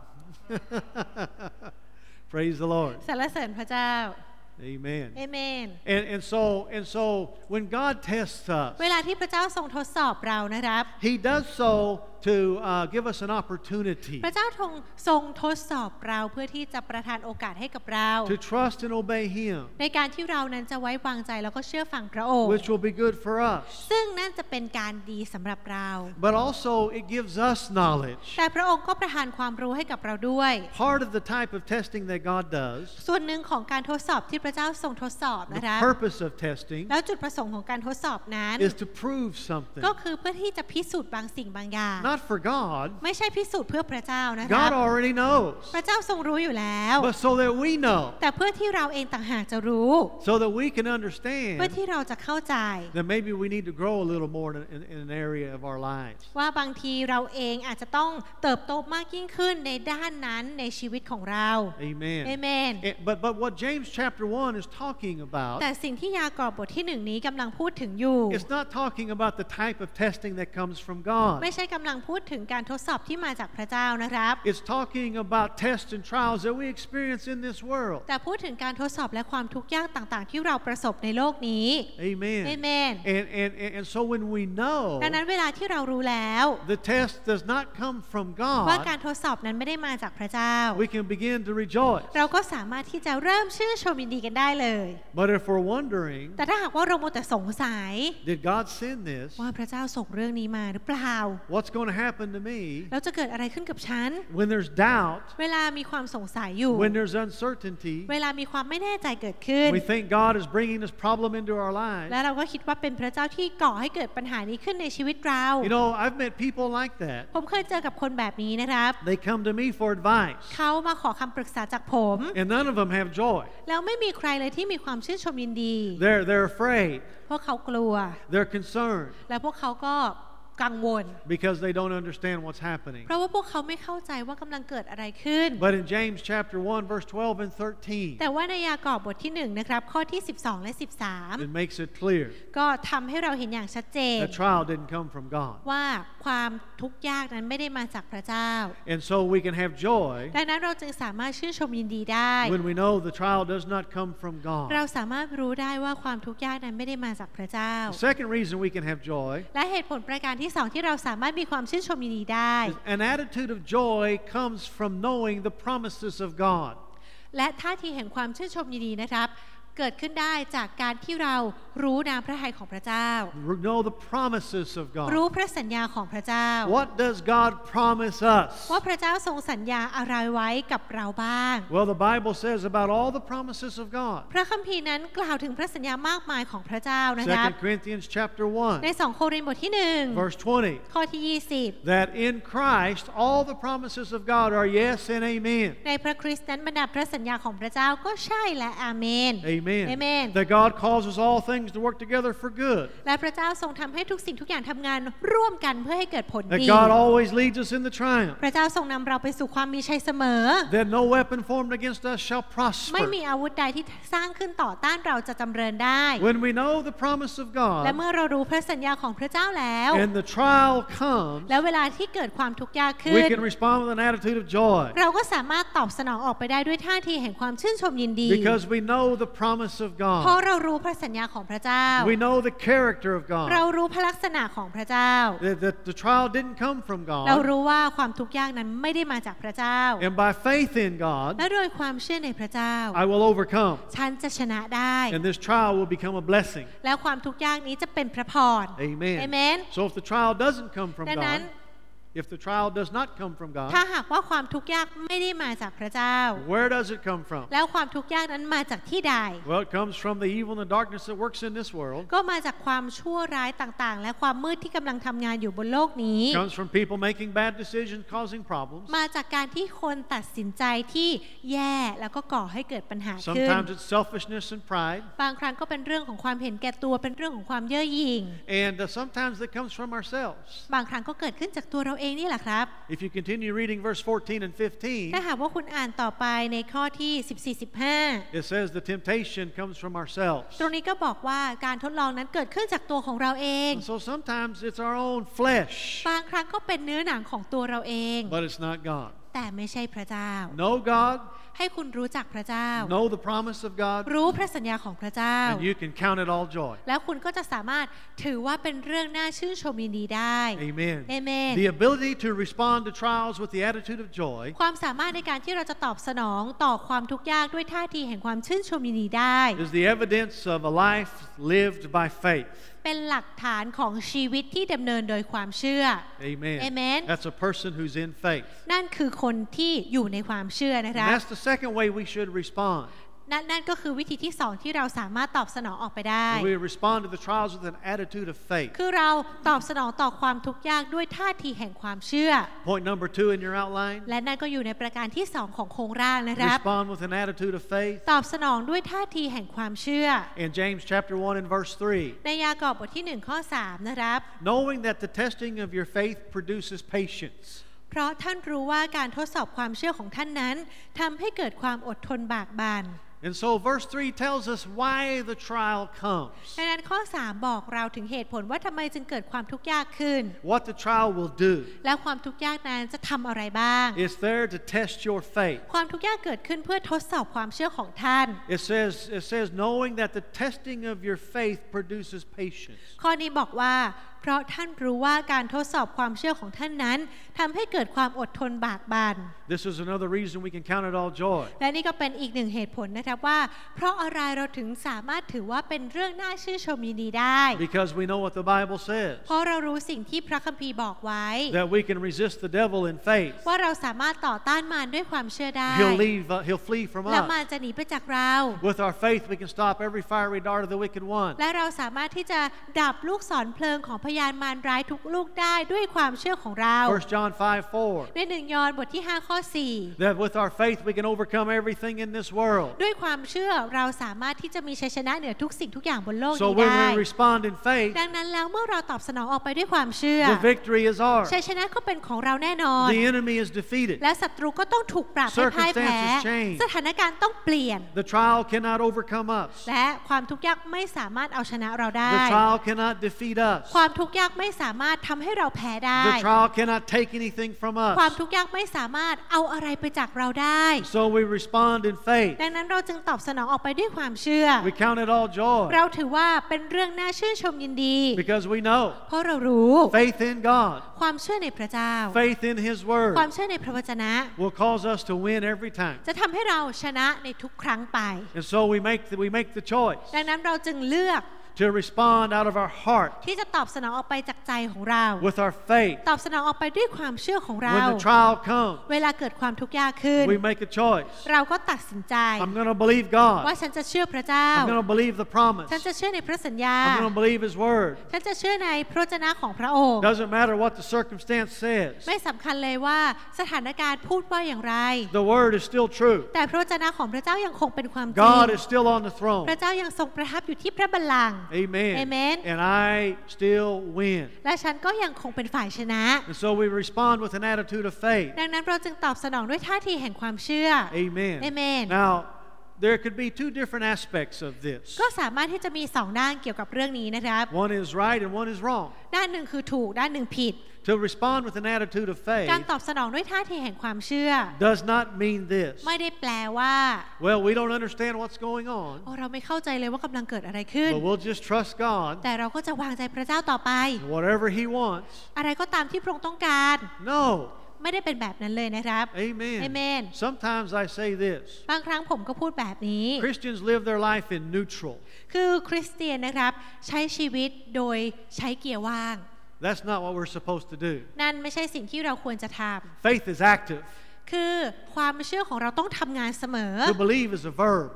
Praise the Lord. สรรเสริญพระเจ้า Amen. เอเมน And and so and so when God tests us, เวลาที่พระเจ้าทรงทดสอบเรานะครับ He does so to uh, give us an opportunity พระเจ้าทรงทรงทดสอบเราเพื่อที่จะประทานโอกาสให้กับเรา to trust and obey Him, ในการที่เรานั้นจะไว้วางใจแล้วก็เชื่อฟังพระองค์ which will be good for us. ซึ่งนั่นจะเป็นการดีสำหรับเรา But also it gives us knowledge. แต่พระองค์ก็ประทานความรู้ให้กับเราด้วย Part of the type of testing that God does, ส่วนหนึ่งของการทดสอบที่พระเจ้าทรงทดสอบนะ the คะ purpose of testing แล้วจุดประสงค์ของการทดสอบนั้น is to prove something. ก็คือเพื่อที่จะพิสูจน์บางสิ่งบางอย่าง Not for God. ไม่ใช่พิสูจน์เพื่อพระเจ้านะคะ God already knows. พระเจ้าทรงรู้อยู่แล้ว But so that we know, แต่เพื่อที่เราเองต่างหากจะรู้ so that we can เพื่อ understand ที่เราจะเข้าใจ that maybe we need to grow a little more in, in, in an area of our lives. ว่าบางทีเราเองอาจจะต้องเติบโตมากยิ่งขึ้นในด้านนั้นในชีวิตของเรา Amen. เอเมน And- But but what James chapter one is talking about, แต่สิ่งที่ยากอบบทที่หนึ่งนี้กำลังพูดถึงอยู่ it's not talking about the type of testing that comes from God. ไม่ใช่กำลังพูดถึงการทดสอบที่มาจากพระเจ้านะครับ It's talking about tests and trials that we experience in this world. แต่พูดถึงการทดสอบและความทุกข์ยากต่างๆ ที่เราประสบในโลกนี้ Amen. เอเมน And, and, and, and so when we know ดังนั้นเวลาที่เรารู้แล้ว the test does not come from ว่า God, การทดสอบนั้นไม่ได้มาจากพระเจ้า we can begin to rejoice. เราก็สามารถที่จะเริ่มชื่นชมยินดีกันได้เลย But if we're wondering, แต่ถ้าหากว่าเราโมวแต่สงสัย did God send this? ว่าพระเจ้าส่งเรื่องนี้มาหรือเปล่า What's going to happen to me แล้วจะเกิดอะไรขึ้นกับฉัน when there's doubt, เวลามีความสงสัยอยู่ when there's uncertainty? เวลามีความไม่แน่ใจเกิดขึ้น We think God is bringing this problem into our lives. และเราก็คิดว่าเป็นพระเจ้าที่ก่อให้เกิดปัญหานี้ขึ้นในชีวิตเรา You know, I've met people like that. ผมเคยเจอกับคนแบบนี้นะครับ They come to me for advice, เขามาขอคำปรึกษาจากผม and none of them have joy. แล้วไม่มีใครเลยที่มีความชื่นชมยินดี They're, they're afraid, พวกเขากลัว they're concerned และพวกเขาก็กังวล because they don't understand what's happening. เพราะว่าพวกเขาไม่เข้าใจว่ากำลังเกิดอะไรขึ้น But in James chapter one, verse twelve and thirteen, แต่ว่าในยากอบบทที่หนึ่งนะครับข้อที่สิบสองและสิบสาม it makes it clear ก็ทำให้เราเห็นอย่างชัดเจน that trial didn't come from God. ว่าความทุกข์ยากนั้นไม่ได้มาจากพระเจ้า And so we can have joy ดังนั้นเราจึงสามารถชื่นชมยินดีได้ when we know the trial does not come from God. เราสามารถรู้ได้ว่าความทุกข์ยากนั้นไม่ได้มาจากพระเจ้า The second reason we can have joy และเหตุผลประการที่สองที่เราสามารถมีความชื่นชมยินดีได้ is an attitude of joy comes from knowing the promises of God. และท่าทีแห่งความชื่นชมยินดีนะครับ เกิดขึ้นได้จากการที่เรารู้น้ำพระทัยของพระเจ้า Know the promises of God. รู้พระสัญญาของพระเจ้า What does God promise us? ว่าพระเจ้าทรงสัญญาอะไรไว้กับเราบ้าง Well, the Bible says about all the promises of God. พระคัมภีร์นั้นกล่าวถึงพระสัญญามากมายของพระเจ้านะครับ Second Corinthians chapter one, ในสองโครินธ์บทที่หนึ่ง verse twenty, ข้อที่ยี่สิบ that in Christ all the promises of God are yes and amen. ในพระคริสต์นั้นบรรดาพระสัญญาของพระเจ้าก็ใช่และอาเมน Amen. อาเมน That God causes all things to work together for good. และพระเจ้าทรงทำให้ทุกสิ่งทุกอย่างทำงานร่วมกันเพื่อให้เกิดผล That ดี God always leads us in the triumph. พระเจ้าทรงนำเราไปสู่ความมีชัยเสมอ That no weapon formed against us shall ไม่ prosper. มีอาวุธใดที่สร้างขึ้นต่อต้านเราจะจำเริญได้ When we know the promise of และ God เมื่อเรารู้พระสัญญาของพระเจ้าแล้ว and the trial comes, แล้วเวลาที่เกิดความทุกข์ยากขึ้ we น can respond with an attitude of joy เราก็สามารถตอบสนองออกไปได้ด้วยท่าทีแห่งความชื่นชมยินดี because we know the promise of เพราะ God. เรารู้พระสัญญาของพระเจ้า We know the character of เรา God. รู้พระลักษณะของพระเจ้า That, that the trial didn't come from เรา God. รู้ว่าความทุกข์ยากนั้นไม่ได้มาจากพระเจ้า And by faith in และ God, โดยความเชื่อในพระเจ้า I will overcome. ฉันจะชนะได้ And this trial will become a blessing. แล้วความทุกข์ยากนี้จะเป็นพระพร Amen. เอเมน So if the trial doesn't come from ดังนั้น God, if the trial does not come from ถ้า God, หากว่าความทุกข์ยากไม่ได้มาจากพระเจ้า where does it come from? แล้วความทุกข์ยากนั้นมาจากที่ใด Well, it comes from the evil and the darkness that works in this world. ก็มาจากความชั่วร้ายต่างๆ และความมืดที่กำลังทำงานอยู่บนโลกนี้ It comes from people making bad decisions, causing problems. มาจากการที่คนตัดสินใจที่แย่แล้วก็ก่อให้เกิดปัญหาขึ้น Sometimes it's selfishness and pride. บางครั้งก็เป็นเรื่องของความเห็นแก่ตัวเป็นเรื่องของความเย่อหยิ่ง And uh, sometimes it comes from ourselves. บางครั้งก็เกิดขึ้นจากตัวเราเองนี่แหละครับ If you continue reading verse fourteen and fifteen, ถ้าหากว่าคุณอ่านต่อไปในข้อที่ สิบสี่ สิบห้า it says the temptation comes from ourselves. ตรงนี้ก็บอกว่าการทดลองนั้นเกิดขึ้นจากตัวของเราเอง And so sometimes it's our own flesh, บางครั้งก็เป็นเนื้อหนังของตัวเราเอง but it's not God. แต่ไม่ใช่พระเจ้า Know God, ให้คุณรู้จักพระเจ้า know the promise of God, รู้พระสัญญาของพระเจ้า and you can count it all joy. แล้วคุณก็จะสามารถถือว่าเป็นเรื่องน่าชื่นชมยินดีได้ Amen. Amen. The ability to respond to trials with the attitude of joy ความสามารถในการที่เราจะตอบสนองต่อความทุกข์ยากด้วยท่าทีแห่งความชื่นชมยินดีได้ is the evidence of a life lived by faith. เป็นหลักฐานของชีวิตที่ดำเนินโดยความเชื่อ Amen. Amen. That's a person who's in faith. นั่นคือคนที่อยู่ในความเชื่อนะ And คะ that's the second way we should respond. นั่นนั่นก็คือวิธีที่สองที่เราสามารถตอบสนองออกไปได้ And we respond to the trials with an attitude of faith. คือเราตอบสนองต่อความทุกข์ยากด้วยท่าทีแห่งความเชื่อ Point number two in your outline, และนั่นก็อยู่ในประการที่สองของโครงร่างนะครับ respond with an attitude of faith. ตอบสนองด้วยท่าทีแห่งความเชื่อ In James chapter one and verse three, ในยากอบบทที่หนึ่งข้อสามนะครับ knowing that the testing of your faith produces patience. เพราะท่านรู้ว่าการทดสอบความเชื่อของท่านนั้นทำให้เกิดความอดทนบากบั่น And so verse three tells us why the trial comes, ดังนั้นข้อสามบอกเราถึงเหตุผลว่าทำไมจึงเกิดความทุกข์ยากขึ้น what the trial will do. และความทุกข์ยากนั้นจะทำอะไรบ้าง It's there to test your faith. ความทุกข์ยากเกิดขึ้นเพื่อทดสอบความเชื่อของท่าน It says, it says, knowing that the testing of your faith produces patience. ข้อนี้บอกว่าเพราะท่านรู้ว่าการทดสอบความเชื่อของท่านนั้นทำให้เกิดความอดทนบากบั่น This is another reason we can count it all joy. และนี่ก็เป็นอีกหนึ่งเหตุผลนะครับว่า เพราะอะไรเราถึงสามารถถือว่าเป็นเรื่องน่าชื่นชมยินดีได้ Because we know what the Bible says. เพราะเรารู้สิ่งที่พระคัมภีร์บอกไว้ That we can resist the devil in faith. ว่าเราสามารถต่อต้านมารด้วยความเชื่อได้ He'll leave, uh, he'll flee from และมาร us. จะหนีไปจากเรา With our faith, we can stop every fiery dart of the wicked one. และเราสามารถที่จะดับลูกศรเพลิงของพยานมารร้ายทุกลูกได้ด้วยความเชื่อของเรา First John five four. ในหนึ่งยอห์นบทที่ห้าข้อสี่ That with our faith, we can overcome everything in this world. ด้วยความเชื่อเราสามารถที่จะมีชัยชนะเหนือทุกสิ่งทุกอย่างบนโลก So นี้ when ได้ we respond in faith, ดังนั้นแล้วเมื่อเราตอบสนองออกไปด้วยความเชื่อ the victory is ours. ชัยชนะก็เป็นของเราแน่นอน The enemy is defeated. และศัตรูก็ต้องถูกปราบให้พ่ายแพ้ Circumstances change. สถานการณ์ต้องเปลี่ยน The trial cannot overcome us. และความทุกข์ยากไม่สามารถเอาชนะเราได้ The trial cannot defeat us. ความทุกข์ยากไม่สามารถทำให้เราแพ้ได้ The trial cannot take anything from ความ us. ทุกข์ยากไม่สามารถเอาอะไรไปจากเราได้ So we respond in faith. ดังนั้นเราจึงตอบสนองออกไปด้วยความเชื่อ We count it all joy เราถือว่าเป็นเรื่องน่าชื่นชมยินดี because we know เพราะเรารู้ faith in God, ความเชื่อในพระเจ้า faith in His Word ความเชื่อในพระวจนะ will cause us to win every time. จะทำให้เราชนะในทุกครั้งไป And so we make the, we make the choice ดังนั้นเราจึงเลือก to respond out of our heart ที่จะตอบสนองออกไปจากใจของเรา with our faith. ตอบสนองออกไปด้วยความเชื่อของเรา When the trial comes, เวลาเกิดความทุกข์ยากขึ้น we make a choice. เราก็ตัดสินใจ I'm going to believe ว่า God. ฉันจะเชื่อพระเจ้า I'm going to believe the promise. ฉันจะเชื่อในพระสัญญา I'm going to believe His Word. ฉันจะเชื่อในพระวจนะของพระองค์ Doesn't matter what the circumstance says. ไม่สำคัญเลยว่าสถานการณ์พูดว่าอย่างไร The Word is still true. แต่พระวจนะของพระเจ้ายังคงเป็นความจริง God is still on the throne. พระเจ้ายังทรงประทับอยู่ที่พระบัลลังก์ Amen. Amen. And I still win. และฉันก็ยังคงเป็นฝ่ายชนะ And so we respond with an attitude of faith. ดังนั้นเราจึงตอบสนองด้วยท่าทีแห่งความเชื่อ Amen. Amen. Now, there could be two different aspects of this. ก็สามารถที่จะมีสองด้านเกี่ยวกับเรื่องนี้นะครับ One is right and one is wrong. ด้านหนึ่งคือถูกด้านหนึ่งผิด To respond with an attitude of faith การตอบสนองด้วยท่าทีแห่งความเชื่อ does not mean this. ไม่ได้แปลว่า Well, we don't understand what's going on, โอ้เราไม่เข้าใจเลยว่ากำลังเกิดอะไรขึ้น but we'll just trust God. แต่เราก็จะวางใจพระเจ้าต่อไป Whatever He wants. อะไรก็ตามที่พระองค์ต้องการ No. ไม่ได้เป็นแบบนั้นเลยนะครับ Amen. Amen. Sometimes I say this. บางครั้งผมก็พูดแบบนี้ Christians live their life in neutral. คือคริสเตียนนะครับใช้ชีวิตโดยใช้เกียร์ว่าง That's not what we're supposed to do. นั่นไม่ใช่สิ่งที่เราควรจะท Faith is active. ำคือความเชื่อของเราต้องทำงานเสมอ To believe is a verb.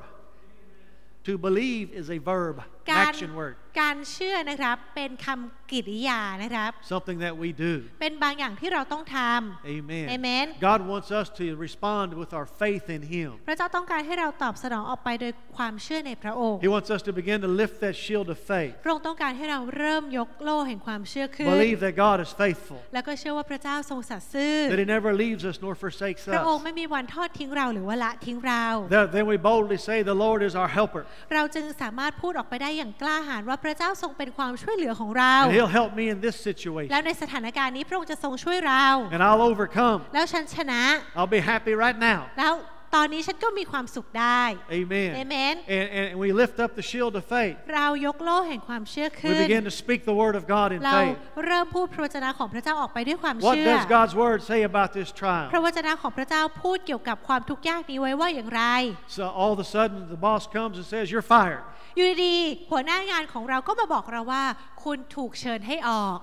To believe is a verb, an การ action word, การเชื่อนะครับเป็นคำกริยานะครับ something that we do. เป็นบางอย่างที่เราต้องท Amen. Amen. God wants us to respond with our faith in Him. ำพระเจ้าต้องการให้เราตอบสนองออกไปโดยความเชื่อในพระองค์ He wants us to begin to lift that shield of faith. พระองค์ต้องการให้เราเริ่มยกโล่แห่งความเชื่อขึ้น Believe that God is faithful, แล้วก็เชื่อว่าพระเจ้าทรงสัตย์ซื่อ that He never leaves us nor forsakes พระองค์ us. ไม่มีวันทอดทิ้งเราหรือว่าละทิ้งเรา That- Then we boldly say, "The Lord is our helper, เราจึงสามารถพูดออกไปได้อย่างกล้าหาญว่าพระเจ้าทรงเป็นความช่วยเหลือของเรา and He'll help me in this situation, แล้วในสถานการณ์นี้พระองค์จะทรงช่วยเรา and I'll overcome. แล้วฉันชนะ I'll be happy right now." แล้วตอนนี้ฉันก็มีความสุขได้ Amen. Amen. And, and we lift up the shield of faith. เรายกโล่แห่งความเชื่อ We ขึ้น begin to speak the word of God in เรา faith. เริ่มพูดพระวจนะของพระเจ้าออกไปด้วยความ What เชื่อ does God's word say about this พ trial? ระวจนะของพระเจ้าพูดเกี่ยวกับความทุกข์ยากนี้ไว้ว่าอย่างไร So all of a sudden the boss comes and says, "You're fired." อยู่ดีๆหัวหน้างานของเราก็มาบอกเราว่าคุณถูกเชิญให้ออก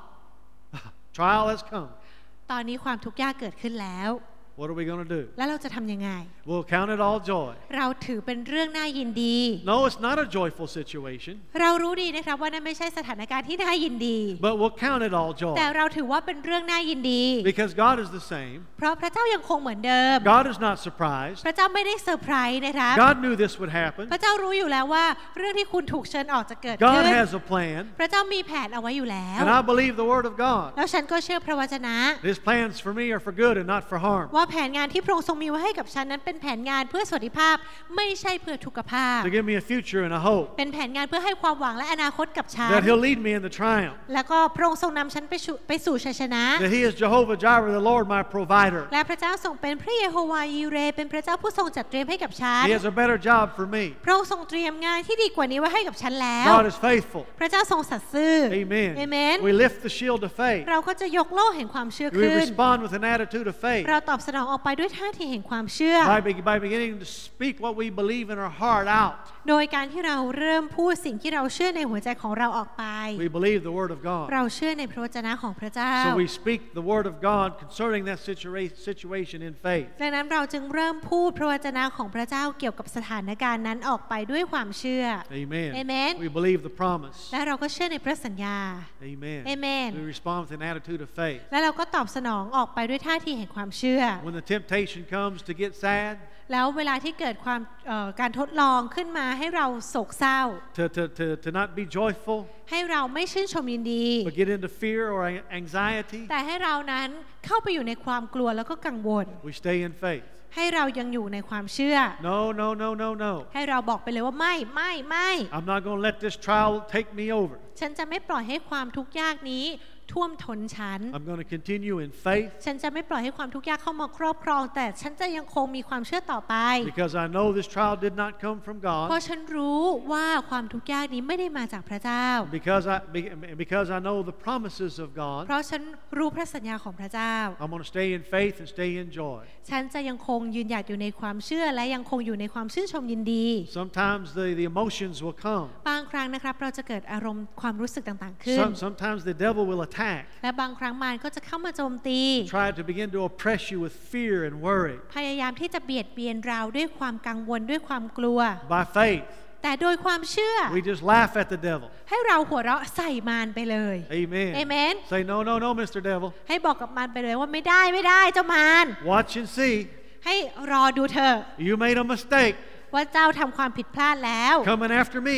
Trial has come. ตอนนี้ความทุกข์ยากเกิดขึ้นแล้ว What are we going to do? แล้วเราจะทำยังไง We'll count it all joy. เราถือเป็นเรื่องน่ายินดี No, it's not a joyful situation, เรารู้ดีนะครับว่านั่นไม่ใช่สถานการณ์ที่น่ายินดี but we'll count it all แต่ joy เราถือว่าเป็นเรื่องน่ายินดี because God is the same. เพราะพระเจ้ายังคงเหมือนเดิม God is not surprised. พระเจ้าไม่ได้เซอร์ไพรส์นะครับ God knew this would happen. พระเจ้ารู้อยู่แล้วว่าเรื่องที่คุณถูกเชิญออกจะเกิด God ขึ้น has a plan, พระเจ้ามีแผนเอาไว้อยู่แล้ว and I believe the word of God. แล้วฉันก็เชื่อพระวจนะ His plans for me are for good and not for harm. ว่าแผนงานที่พระองค์ทรงมีไว้ให้กับฉันนั้นเป็นแผนงานเพื่อสวัสดิภาพไม่ใช่เพื่อทุกขภาพ To give me a future and a hope. เป็นแผนงานเพื่อให้ความหวังและอนาคตกับฉัน That He'll lead me in the triumph. แล้วก็พระองค์ทรงนำฉันไปสู่ไปสู่ชัยชนะ That He is Jehovah Jireh, the Lord my provider. และพระเจ้าทรงเป็นพระเยโฮวายีเรเป็นพระเจ้าผู้ทรงจัดเตรียมให้กับฉัน He has a better job for me. พระองค์ทรงเตรียมงานที่ดีกว่านี้ไว้ให้กับฉันแล้ว God is faithful. พระเจ้าทรงสัตย์ซื่อ Amen. Amen. We lift the shield of faith. เราก็จะยกโล่แห่งความเชื่อ We ขึ้น respond with an attitude of faith เราตอบสนองออกไปด้วยท่าทีแห่งความเชื่อ by, be- by beginning to speak what we believe in our heart out. โดยการที่เราเริ่มพูดสิ่งที่เราเชื่อในหัวใจของเราออกไป We believe the word of God. เราเชื่อในพระวจนะของพระเจ้า So we speak the word of God concerning that situa- situation in faith. ดังนั้นเราจึงเริ่มพูดพระวจนะของพระเจ้าเกี่ยวกับสถานการณ์นั้นออกไปด้วยความเชื่อ Amen. Amen. We believe the promise. และเราก็เชื่อในพระสัญญา Amen. Amen. We respond with an attitude of faith. และเราก็ตอบสนองออกไปด้วยท่าทีแห่งความเชื่อ When the temptation comes to get sad, แล้วเวลาที่เกิดความเอ่อการทดลองขึ้นมาให้เราโศกเศร้า to, to, to, to not be joyful, ให้เราไม่ชื่นชมยินดี but get into fear or an- anxiety, แต่ให้เรานั้นเข้าไปอยู่ในความกลัวแล้วก็กังวล we stay in faith. ให้เรายังอยู่ในความเชื่อ No, no, no, no, no. ให้เราบอกไปเลยว่าไม่ไม่ไม่ I'm not going to let this trial take me over. ฉันจะไม่ปล่อยให้ความทุกข์ยากนี้ท่วมท้นฉัน I'm going to continue in faith ฉันจะไม่ปล่อยให้ความทุกข์ยากเข้ามาครอบครอง แต่ฉันจะยังคงมีความเชื่อต่อไป because I know this trial did not come from เพ God. ราะฉันรู้ว่าความทุกข์ยากนี้ไม่ได้มาจากพระเจ้า Because I, be- because I know the promises of เพ God, ราะฉันรู้พระสัญญาของพระเจ้า I'm going to stay in faith and stay in joy. ฉันจะยังคงยืนหยัดอยู่ในความเชื่อและยังคงอยู่ในความชื่นชมยินดี Sometimes the, the emotions will come. บางครั้งนะครับเราจะเกิดอารมณ์ความรู้สึกต่างๆขึ้น Some, sometimes the devil will attack, และบางครั้งมารก็จะเข้ามาโจมตี try to begin to oppress you with fear and worry. พยายามที่จะเบียดเบียนเราด้วยความกังวลด้วยความกลัว By faith, แต่โดยความเชื่อ we just laugh at the devil. ให้เราหัวเราะใส่มารไปเลย Amen. Amen. Say, no, no, no, Mister Devil. ให้บอกกับมารไปเลยว่าไม่ได้ไม่ได้เจ้ามาร Watch and see. ให้รอดูเธอ You made a mistake ว่าเจ้าทำความผิดพลาดแล้ว coming after me.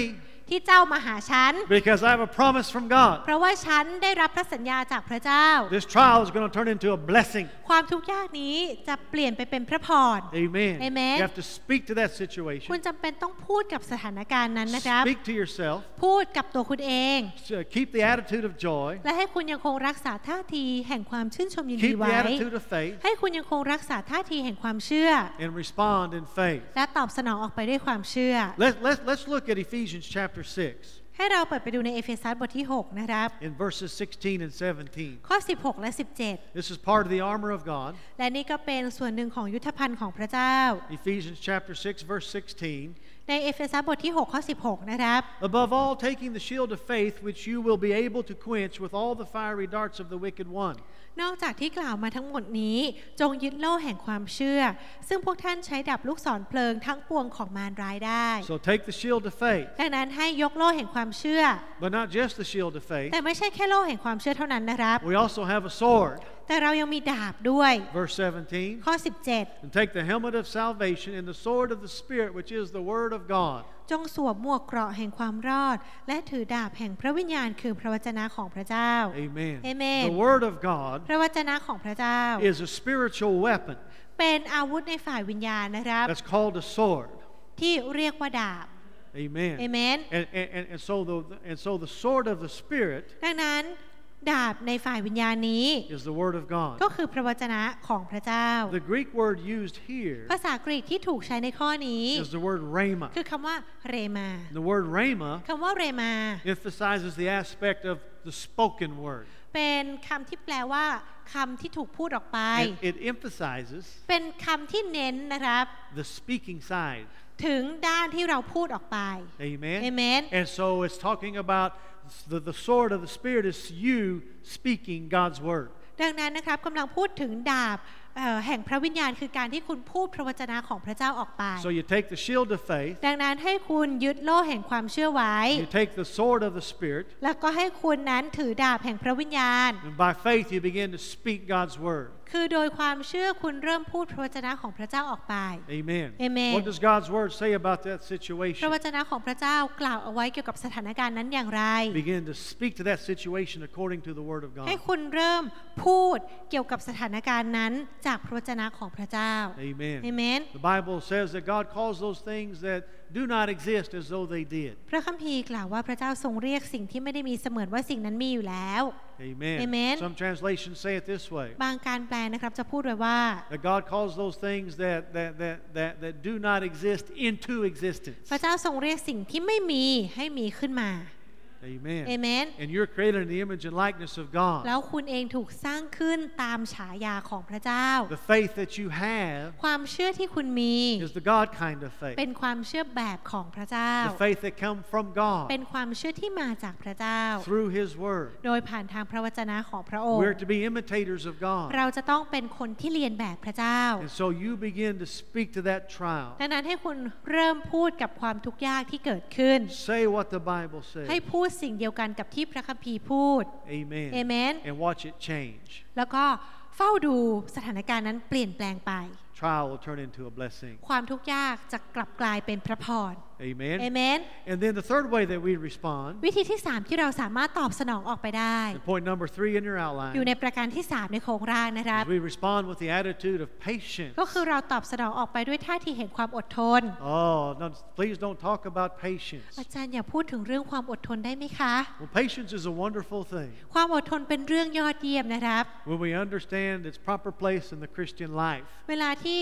ที่เจ้ามาหาฉัน because I have a promise from God. เพราะว่าฉันได้รับพระสัญญาจากพระเจ้า This trial is going to turn into a blessing. ความทุกข์ยากนี้จะเปลี่ยนไปเป็นพระพร Amen. Amen. You have to speak to that situation. คุณจำเป็นต้องพูดกับสถานการณ์นั้นนะครับ Speak to yourself. พูดกับตัวคุณเอง Keep the attitude of joy. และให้คุณยังคงรักษาท่าทีแห่งความชื่นชมยินดี Keep ไว้ the attitude of faith. ให้คุณยังคงรักษาท่าทีแห่งความเชื่อ And respond in faith. และตอบสนองออกไปด้วยความเชื่อ Let, let, let's look at Ephesians chapter six ให้เราเปิดไปดูในเอเฟซัสบทที่หกนะครับ in verses sixteen and seventeen. ข้อสิบหกและสิบเจ็ด This is part of the armor of God. และนี่ก็เป็นส่วนหนึ่งของยุทธภัณฑ์ของพระเจ้า Ephesians chapter six verse sixteen. ในเอเฟซัสบทที่หกข้อสิบหกนะครับ Above all, taking the shield of faith, which you will be able to quench with all the fiery darts of the wicked one. นอกจากที่กล่าวมาทั้งหมดนี้จงยึดโล่แห่งความเชื่อซึ่งพวกท่านใช้ดับลูกศรเพลิงทั้งปวงของมารร้ายได้ So take the shield of faith. ดังนั้นให้ยกโล่แห่งความเชื่อ But not just the shield of faith. แต่ไม่ใช่แค่โล่แห่งความเชื่อเท่านั้นนะครับ We also have a sword. แต่เรายังมีดาบด้วย Verse seventeen. ข้อสิบเจ็ด And take the helmet of salvation and the sword of the Spirit, which is the word of God. จงสวมหมวกเกราะแห่งความรอดและถือดาบแห่งพระวิญญาณคือพระวจนะของพระเจ้า Amen. Amen. The word of God พระวจนะของพระเจ้า is a spiritual weapon เป็นอาวุธในฝ่ายวิญญาณนะครับ that's called a sword. ที่เรียกว่าดาบ Amen. Amen. And, and, and, so the, and so the sword of the Spirit ดังนั้นดาบในฝ่ายวิญญาณนี้ is the word of God. ก็คือพระวจนะของพระเจ้า The Greek word used here ภาษากรีกที่ถูกใช้ในข้อนี้ is the word rhema. คือคำว่าเรมา The word rhema คำว่าเรมา emphasizes the aspect of the spoken word. เป็นคำที่แปลว่าคำที่ถูกพูดออกไป And it emphasizes เป็นคำที่เน้นนะครับ the speaking side. ถึงด้านที่เราพูดออกไป Amen. Amen. And so it's talking about the, the sword of the Spirit is you speaking God's word. ดังนั้นนะครับกำลังพูดถึงดาบเอ่อแห่งพระวิญญาณคือการที่คุณพูดพระวจนะของพระเจ้าออกไป So you take the shield of faith, ดังนั้นให้คุณยึดโล่แห่งความเชื่อไว้ you take the sword of the Spirit, แล้วก็ให้คุณนั้นถือดาบแห่งพระวิญญาณ and by faith you begin to speak God's word. คือโดยความเชื่อคุณเริ่มพูดพระวจนะของพระเจ้าออกไป Amen. Amen. What does God's word say about that พระ situation? วจนะของพระเจ้ากล่าวเอาไว้เกี่ยวกับสถานการณ์นั้นอย่างไร Begin to speak to that situation according to the word of ให้ God. คุณเริ่มพูดเกี่ยวกับสถานการณ์นั้นจากพระวจนะของพระเจ้า Amen. Amen. The Bible says that God calls those things that do not exist as though they did. พระคัมภีร์กล่าวว่าพระเจ้าทรงเรียกสิ่งที่ไม่ได้มีเสมือนว่าสิ่งนั้นมีอยู่แล้ว Amen. Amen. Some translations say it this way. บางการแปลนะครับจะพูดไว้ว่า That God calls those things that, that, that, that, that do not exist into existence. พระเจ้าทรงเรียกสิ่งที่ไม่มีให้มีขึ้นมา Amen. Amen. And you're created in the image and likeness of แล้ God. วคุณเองถูกสร้างขึ้นตามฉายาของพระเจ้า The faith that you have ความเชื่อที่คุณมี is the God kind of faith. เป็นความเชื่อแบบของพระเจ้า The faith that comes from เป็น God ความเชื่อที่มาจากพระเจ้า through His Word. โดยผ่านทางพระวจนะของพระองค์ We're to be imitators of God. เราจะต้องเป็นคนที่เรียนแบบพระเจ้า And so you begin to speak to that trial. ดังนั้นให้คุณเริ่มพูดกับความทุกข์ยากที่เกิดขึ้น Say what the Bible ให้ says. พูดสิ่งเดียวกันกับที่พระคัมภีร์พูด Amen. Amen. And watch it change. แล้วก็เฝ้าดูสถานการณ์นั้นเปลี่ยนแปลงไป Trial will turn into a blessing. ความทุกข์ยากจะกลับกลายเป็นพระพร Amen. Amen. And then the third way that we respond, วิธีที่สามที่เราสามารถตอบสนองออกไปได้ and point number three in your อยู่ใน outline, ประการที่สามในโครงร่างนะครับ is we respond with the attitude of patience. ก็คือเราตอบสนองออกไปด้วยท่าทีแห่งความอดทน Oh, no, please don't talk about patience. อาจารย์อย่าพูดถึงเรื่องความอดทนได้ไหมคะ Well, patience is a wonderful thing ความอดทนเป็นเรื่องยอดเยี่ยมนะครับ when we understand its proper place in the Christian life. เวลาที่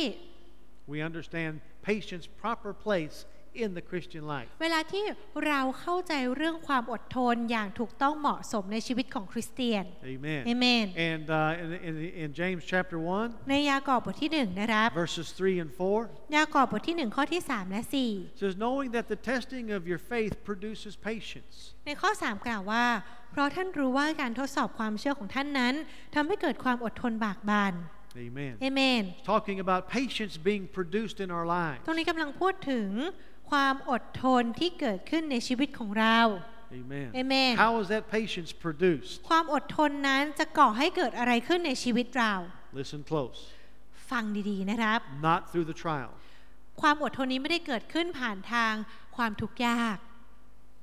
We understand patience' proper place in the Christian life. เวลาที่เราเข้าใจเรื่องความอดทนอย่างถูกต้องเหมาะสมในชีวิตของคริสเตียน Amen. Amen. And uh, in, in, in James chapter one, ในยากอบบทที่หนึ่งนะครับ verses three and four, ยากอบบทที่หนึ่งข้อที่สามและสี่ it says, knowing that the testing of your faith produces patience. ในข้อสามกล่าวว่าเพราะท่านรู้ว่าการทดสอบความเชื่อของท่านนั้นทำให้เกิดความอดทนบากบั่น Amen. Amen. Talking about patience being produced in our lives. ตรงนี้กำลังพูดถึงความอดทนที่เกิดขึ้นในชีวิตของเรา Amen. Amen. How is that patience produced? ความอดทนนั้นจะก่อให้เกิดอะไรขึ้นในชีวิตเรา Listen close. ฟังดีๆนะครับ Not through the trial. ความอดทนนี้ไม่ได้เกิดขึ้นผ่านทางความทุกข์ยาก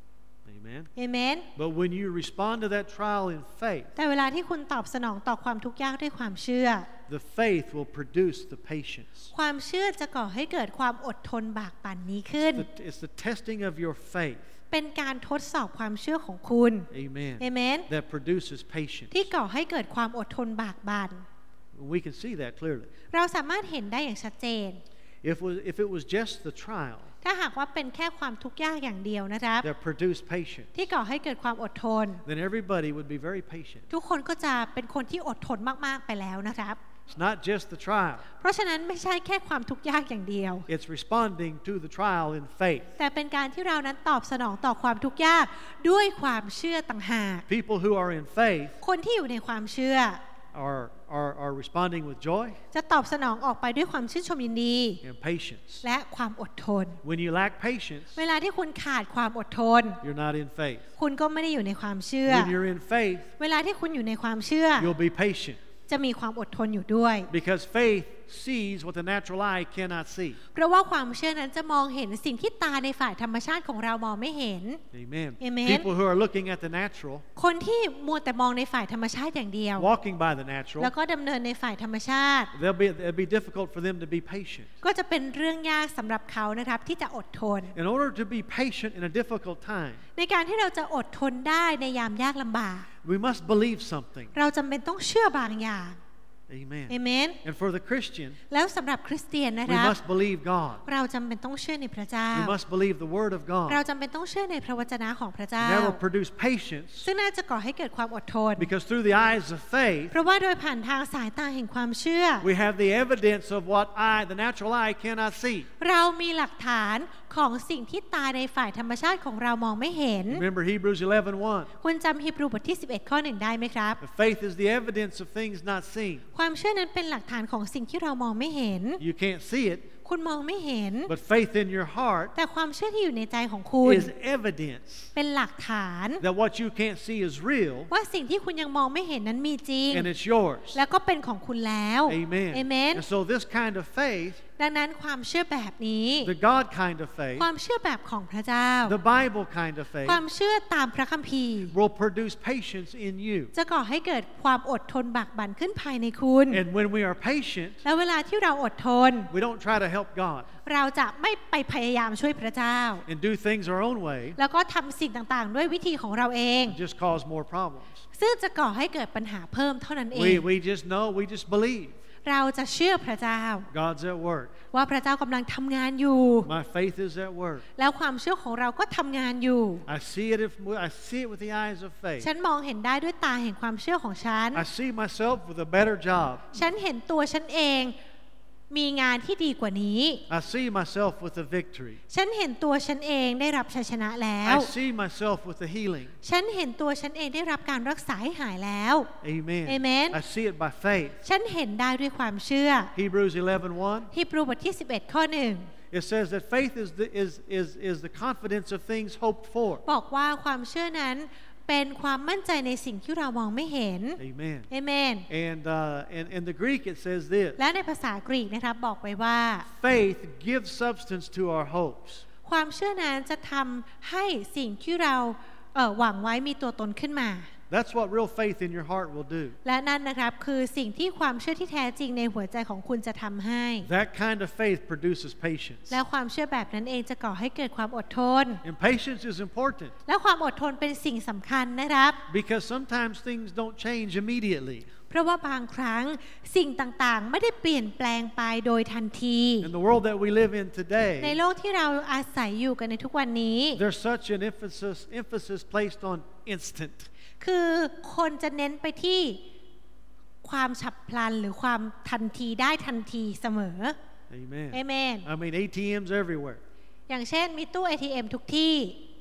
Amen. เอเมน But when you respond to that trial in faith, แต่เวลาที่คุณตอบสนองต่อความทุกข์ยากด้วยความเชื่อ the faith will produce the patience. ความเชื่อจะก่อให้เกิดความอดทนบากบั่นนี้ขึ้น It's the, it's the testing of your faith. เป็นการทดสอบความเชื่อของคุณ Amen. เอเมน That produces patience. ที่ก่อให้เกิดความอดทนบากบั่น We can see that clearly. เราสามารถเห็นได้อย่างชัดเจน If, was, if it was just the trial ถ้าหากว่าเป็นแค่ความทุกข์ยากอย่างเดียวนะครับ that produced patience, ที่ก่อให้เกิดความอดทน then everybody would be very patient. ทุกคนก็จะเป็นคนที่อดทนมากๆไปแล้วนะครับ It's not just the trial. เพราะฉะนั้นไม่ใช่แค่ความทุกข์ยากอย่างเดียว It's responding to the trial in faith. แต่เป็นการที่เรานั้นตอบสนองต่อความทุกข์ยากด้วยความเชื่อต่างหาก People who are in faith คนที่อยู่ในความเชื่อ are, are, are responding with joy จะตอบสนองออกไปด้วยความชื่นชมยินดี and patience. และความอดทน When you lack patience, เวลาที่คุณขาดความอดทน you're not in faith. คุณก็ไม่ได้อยู่ในความเชื่อ When you're in faith, เวลาที่คุณอยู่ในความเชื่อ you'll be patient จะมีความอดทนอยู่ด้วย because faith sees what the natural eye cannot see. เพราะว่าความเชื่อนั้นจะมองเห็นสิ่งที่ตาในฝ่ายธรรมชาติของเรามองไม่เห็น Amen. Amen. People who are looking at the natural, คนที่มัวแต่มองในฝ่ายธรรมชาติอย่างเดียว walking by the แล้ว natural, ก็ดำเนินในฝ่ายธรรมชาติ they'll be, it'll be difficult for them to be patient. ก็จะเป็นเรื่องยากสำหรับเขานะครับที่จะอดทน In order to be patient in a difficult time, ในการที่เราจะอดทนได้ในยามยากลำบาก we must believe something. เราจำเป็นต้องเชื่อบางอย่าง Amen. เอเมน And for the Christian, แล้วสำหรับคริสเตียนนะ we ครับ must believe God. เราจำเป็นต้องเชื่อในพระเจ้า We must believe the Word of เรา God. จำเป็นต้องเชื่อในพระวจนะของพระเจ้า And that will produce patience ซึ่งน่าจะก่อให้เกิดความอดทน because through the eyes of faith, เพราะว่าโดยผ่านทางสายตาแห่งความเชื่อ we have the evidence of what eye, the natural eye cannot see. เรามีหลักฐานของสิ่งที่ตาในฝ่ายธรรมชาติของเรามองไม่เห็น Remember Hebrews eleven one. คุณจำฮีบรูบทที่สิบเอ็ดข้อหนึ่งได้ไหมครับ The faith is the evidence of things not seen. ความเชื่อนั้นเป็นหลักฐานของสิ่งที่เรามองไม่เห็น You can't see it, คุณมองไม่เห็น but faith in your heart แต่ความเชื่อที่อยู่ในใจของคุณ is evidence เป็นหลักฐาน that what you can't see is real ว่าสิ่งที่คุณยังมองไม่เห็นนั้นมีจริง and it's yours. แล้วก็เป็นของคุณแล้ว Amen. เอเมน And so this kind of faith, ดังนั้นความเชื่อแบบนี้ the God kind of ค faith, วามเชื่อแบบของพระเจ้า the Bible kind of ค faith วามเชื่อตามพระคัมภีร์ will produce patience in you. จะก่อให้เกิดความอดทนบากบั่นขึ้นภายในคุณ And when we are patient, แล้วเวลาที่เราอดทน we don't try to help God เราจะไม่ไปพยายามช่วยพระเจ้า and do things our own way, แล้วก็ทำสิ่งต่างๆ ด้วยวิธีของเราเอง just cause more problems. ซึ่งจะก่อให้เกิดปัญหาเพิ่มเท่านั้นเอง We, we just know, we just believe เราจะเชื่อพระเจ้า God's at work. ว่าพระเจ้ากำลังทำงานอยู่ My faith is at work. แล้วความเชื่อของเราก็ทำงานอยู่ I see it if, I see it with the eyes of faith. ฉันมองเห็นได้ด้วยตาแห่งความเชื่อของฉัน I see myself with a better job. ฉันเห็นตัวฉันเองมีงานที่ดีกว่านี้ I see myself with a victory. ฉันเห็นตัวฉันเองได้รับชัยชนะแล้ว I see myself with a healing. ฉันเห็นตัวฉันเองได้รับการรักษาให้หายแล้ว Amen. Amen. I see it by faith. ฉันเห็นได้ด้วยความเชื่อ Hebrews eleven one. ฮีบรูบทที่สิบเอ็ดข้อหนึ่ง It says that faith is the, is, is, is the confidence of things hoped for. บอกว่าความเชื่อนั้นเป็นความมั่นใจในสิ่งที่เรามองไม่เห็น Amen. เอเมน And uh, in, in the Greek it says this. และในภาษากรีกนะครับบอกไว้ว่า Faith gives substance to our hopes. ความเชื่อนั้นจะทำให้สิ่งที่เราเอ่อหวังไว้มีตัวตนขึ้นมา That's what real faith in your heart will do. และนั่นนะครับคือสิ่งที่ความเชื่อที่แท้จริงในหัวใจของคุณจะทำให้ That kind of faith produces patience. และความเชื่อแบบนั้นเองจะก่อให้เกิดความอดทน And patience is important และความอดทนเป็นสิ่งสำคัญนะครับ because sometimes things don't change immediately. เพราะว่าบางครั้งสิ่งต่างๆ ไม่ได้เปลี่ยนแปลงไปโดยทันที In the world that we live in ใน today, โลกที่เราอาศัยอยู่กันในทุกวันนี้ there's such an emphasis, emphasis placed on instant. คือคนจะเน้นไปที่ความฉับพลันหรือความทันทีได้ทันทีเสมอ Amen. เอเมน I mean, A T Ms everywhere. อย่างเช่นมีตู้ เอ ที เอ็ม ทุกที่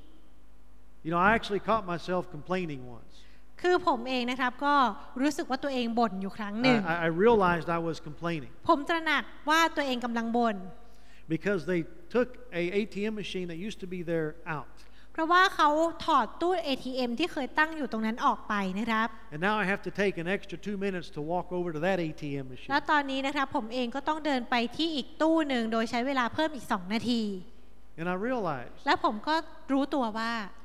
You know, I actually caught myself complaining once. คือผมเองนะครับก็รู้สึกว่าตัวเองบ่นอยู่ครั้งหนึ่ง I, I realized I was complaining ผมตระหนักว่าตัวเองกำลังบ่น because they took a ATM machine that used to be there out. เพราะว่าเขาถอดตู้ เอ ที เอ็ม ที่เคยตั้งอยู่ตรงนั้นออกไปนะครับ And now I have to take an extra two minutes to walk over to that A T M และ machine. ตอนนี้นะครับผมเองก็ต้องเดินไปที่อีกตู้หนึ่งโดยใช้เวลาเพิ่มอีกสองนาที And I realized และผมก็รู้ตัวว่า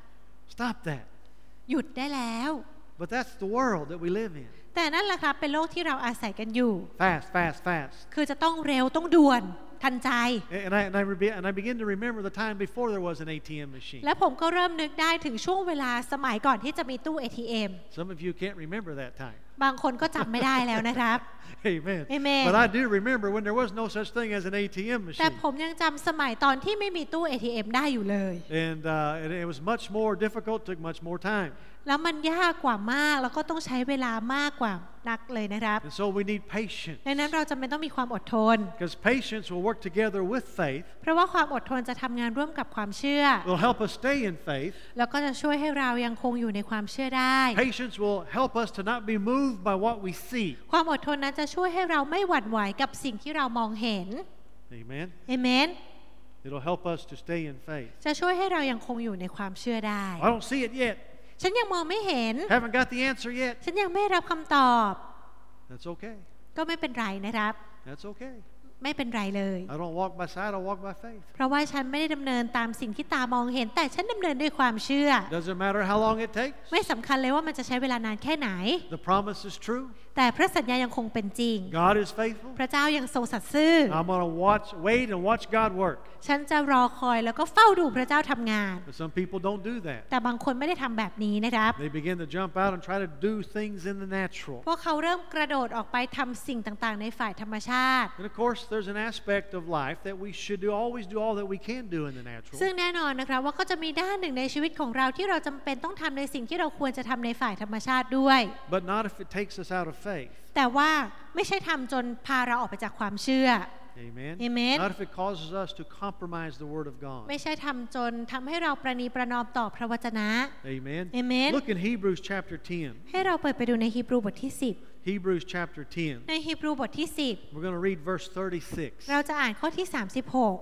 Stop that. หยุดได้แล้ว But that's the world that we live in. แต่นั่นแหละครับเป็นโลกที่เราอาศัยกันอยู่ Fast, fast, fast. คือจะต้องเร็วต้องด่วนทันใจ And I, and I, and I begin to remember the time before there was an A T M machine. และผมก็เริ่มนึกได้ถึงช่วงเวลาสมัยก่อนที่จะมีตู้ เอ ที เอ็ม Some of you can't remember that time. บางคนก็จำไม่ได้แล้วนะครับ Amen. Amen. But I do remember when there was no such thing as an A T M แต่ machine. ผมยังจำสมัยตอนที่ไม่มีตู้ เอ ที เอ็ม ได้อยู่เลย And, uh, and it was much more difficult, took much more time. แล้วมันยากกว่ามากแล้วก็ต้องใช้เวลามากกว่านักเลยนะครับ And so we need patience. ดังนั้นเราจำเป็นต้องมีความอดทน Because patience will work together with faith. เพราะว่าความอดทนจะทำงานร่วมกับความเชื่อ Will help us stay in faith. แล้วก็จะช่วยให้เรายังคงอยู่ในความเชื่อได้ Patience will help us to not be moved by what we see. ความอดทนนั้นจะช่วยให้เราไม่หวั่นไหวกับสิ่งที่เรามองเห็น Amen. เอเมน It'll help us to stay in faith. จะช่วยให้เรายังคงอยู่ในความเชื่อได้ I don't see it yet. ฉันยังมองไม่เห็น Haven't got the answer yet. ฉันยังไม่รับคำตอบ That's okay. ก็ไม่เป็นไรนะครับ That's okay. ไม่เป็นไรเลย I don't walk by sight, I walk by faith. เพราะว่าฉันไม่ได้ดำเนินตามสิ่งที่ตามองเห็น แต่ฉันดำเนินด้วยความเชื่อ Doesn't matter how long it takes. ไม่สำคัญเลยว่ามันจะใช้เวลานานแค่ไหน The promise is true. แต่พระสัญญายังคงเป็นจริง God is faithful. พระเจ้ายังทรงสัตย์ซื่อ I'm going to watch, wait and watch God work. ฉันจะรอคอยแล้วก็เฝ้าดูพระเจ้าทำงาน But some people don't do that. แต่บางคนไม่ได้ทำแบบนี้นะครับ They begin to jump out and try to do things in the natural. พวกเขาเริ่มกระโดดออกไปทำสิ่งต่างๆในฝ่ายธรรมชาติ And of course, there's an aspect of life that we should do, always do all that we can do in the natural. ซึ่งแน่นอนนะครับว่าก็จะมีด้านหนึ่งในชีวิตของเราที่เราจำเป็นต้องทำในสิ่งที่เราควรจะทำในฝ่ายธรรมชาติด้วย But not if it takes us out of faith. แต่ว่าไม่ใช่ทำจนพาเราออกไปจากความเชื่อ Amen. Amen. Not if it causes us to compromise the Word of God. ไม่ใช่ทำจนทำให้เราประนีประนอมต่อพระวจนะ Amen. Amen. Look in Hebrews chapter ten. ให้เราเปิดไปดูในฮีบรูบทที่สิบ Hebrews chapter ten. ในฮีบรูบทที่สิบ We're going to read verse thirty-six. เราจะอ่านข้อที่สามสิบหก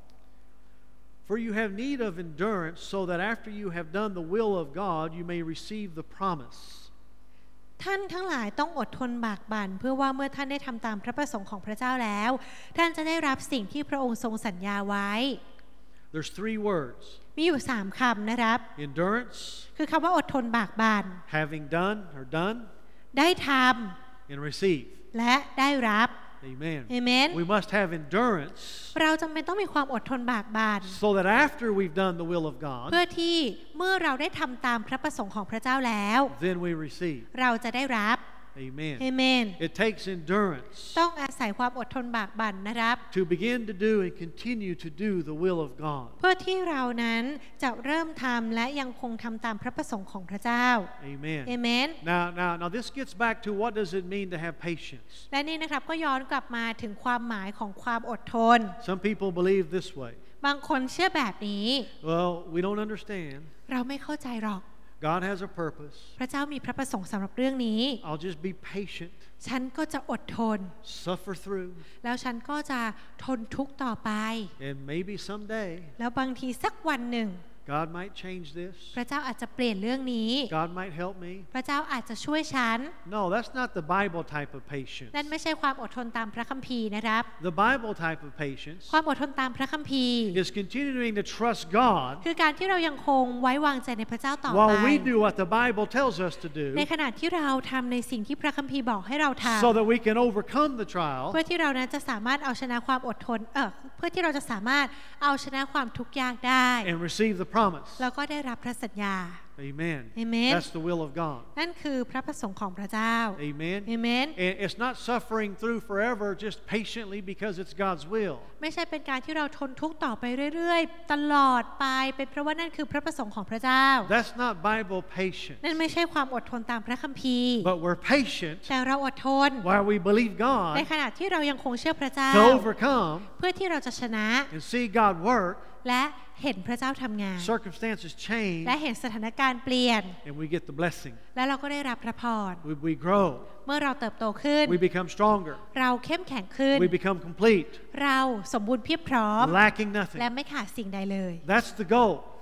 For you have need of endurance, so that after you have done the will of God, you may receive the promise. ท่านทั้งหลายต้องอดทนบากบั่นเพื่อว่าเมื่อท่านได้ทำตามพระประสงค์ของพระเจ้าแล้วท่านจะได้รับสิ่งที่พระองค์ทรงสัญญาไว้ There's three words. มีอยู่สามคำนะครับ Endurance, คือคำว่าอดทนบากบั่น having done or done, ได้ท and receive. ำและได้รับ Amen. Amen. We must have endurance เราจำเป็นต้องมีความอดทนบากบั่น so that after we've done the will of God, เพื่อที่เมื่อเราได้ทำตามพระประสงค์ของพระเจ้าแล้ว then we receive. เราจะได้รับ Amen. Amen. It takes endurance ต้องอาศัยความอดทนบากบั่นนะครับ to begin to do and continue to do the will of God. เพื่อที่เรานั้นจะเริ่มทำและยังคงทำตามพระประสงค์ของพระเจ้า Amen. Amen. Now, now, now, this gets back to what does it mean to have patience? และนี่นะครับก็ย้อนกลับมาถึงความหมายของความอดทน Some people believe this way. บางคนเชื่อแบบนี้ Well, we don't understand. เราไม่เข้าใจหรอก God has a purpose. พระเจ้ามีพระประสงค์สำหรับเรื่องนี้ I'll just be patient, ฉันก็จะอดทน suffer through, แล้วฉันก็จะทนทุกข์ต่อไป and maybe someday แล้วบางทีสักวันหนึ่ง God might change this. พระเจ้าอาจจะเปลี่ยนเรื่องนี้ God might help me. พระเจ้าอาจจะช่วยฉัน No, that's not the Bible type of patience. นั่นไม่ใช่ความอดทนตามพระคัมภีร์นะครับ The Bible type of patience ความอดทนตามพระคัมภีร์ is continuing to trust God คือการที่เรายังคงไว้วางใจในพระเจ้าต่อไป while we do what the Bible tells us to do ในขณะที่เราทำในสิ่งที่พระคัมภีร์บอกให้เราท so that we can overcome the ำ trial เพื่อที่เรานั้นจะสามารถเอาชนะความอดทนเออเพื่อที่เราจะสามารถเอาชนะความทุกข์ยากได้ and receive the promise. แล้วก็ได้รับพระสัญญา Amen. Amen. That's the will of God. นั่นคือพระประสงค์ของพระเจ้า Amen. Amen. And it's not suffering through forever just patiently because it's God's will. ไม่ใช่เป็นการที่เราทนทุกข์ต่อไปเรื่อยๆตลอดไปเป็นเพราะว่านั่นคือพระประสงค์ของพระเจ้า That's not Bible patience. นั่นไม่ใช่ความอดทนตามพระคัมภีร์ But we're patient แต่เราอดทน while we believe ใน God ขณะที่เรายังคงเชื่อพระเจ้า to overcome เพื่อที่เราจะชนะ and see God work. และเห็นพระเจ้าทำงาน Circumstances change และเห็นสถานการณ์เปลี่ยน and we get the blessing. และเราก็ได้รับพระพร We, we grow. เมื่อเราเติบโตขึ้น We become stronger. เราเข้มแข็งขึ้น We become complete. เราสมบูรณ์เพียบพร้อม Lacking และ nothing. ไม่ขาดสิ่งใดเลย That's the goal.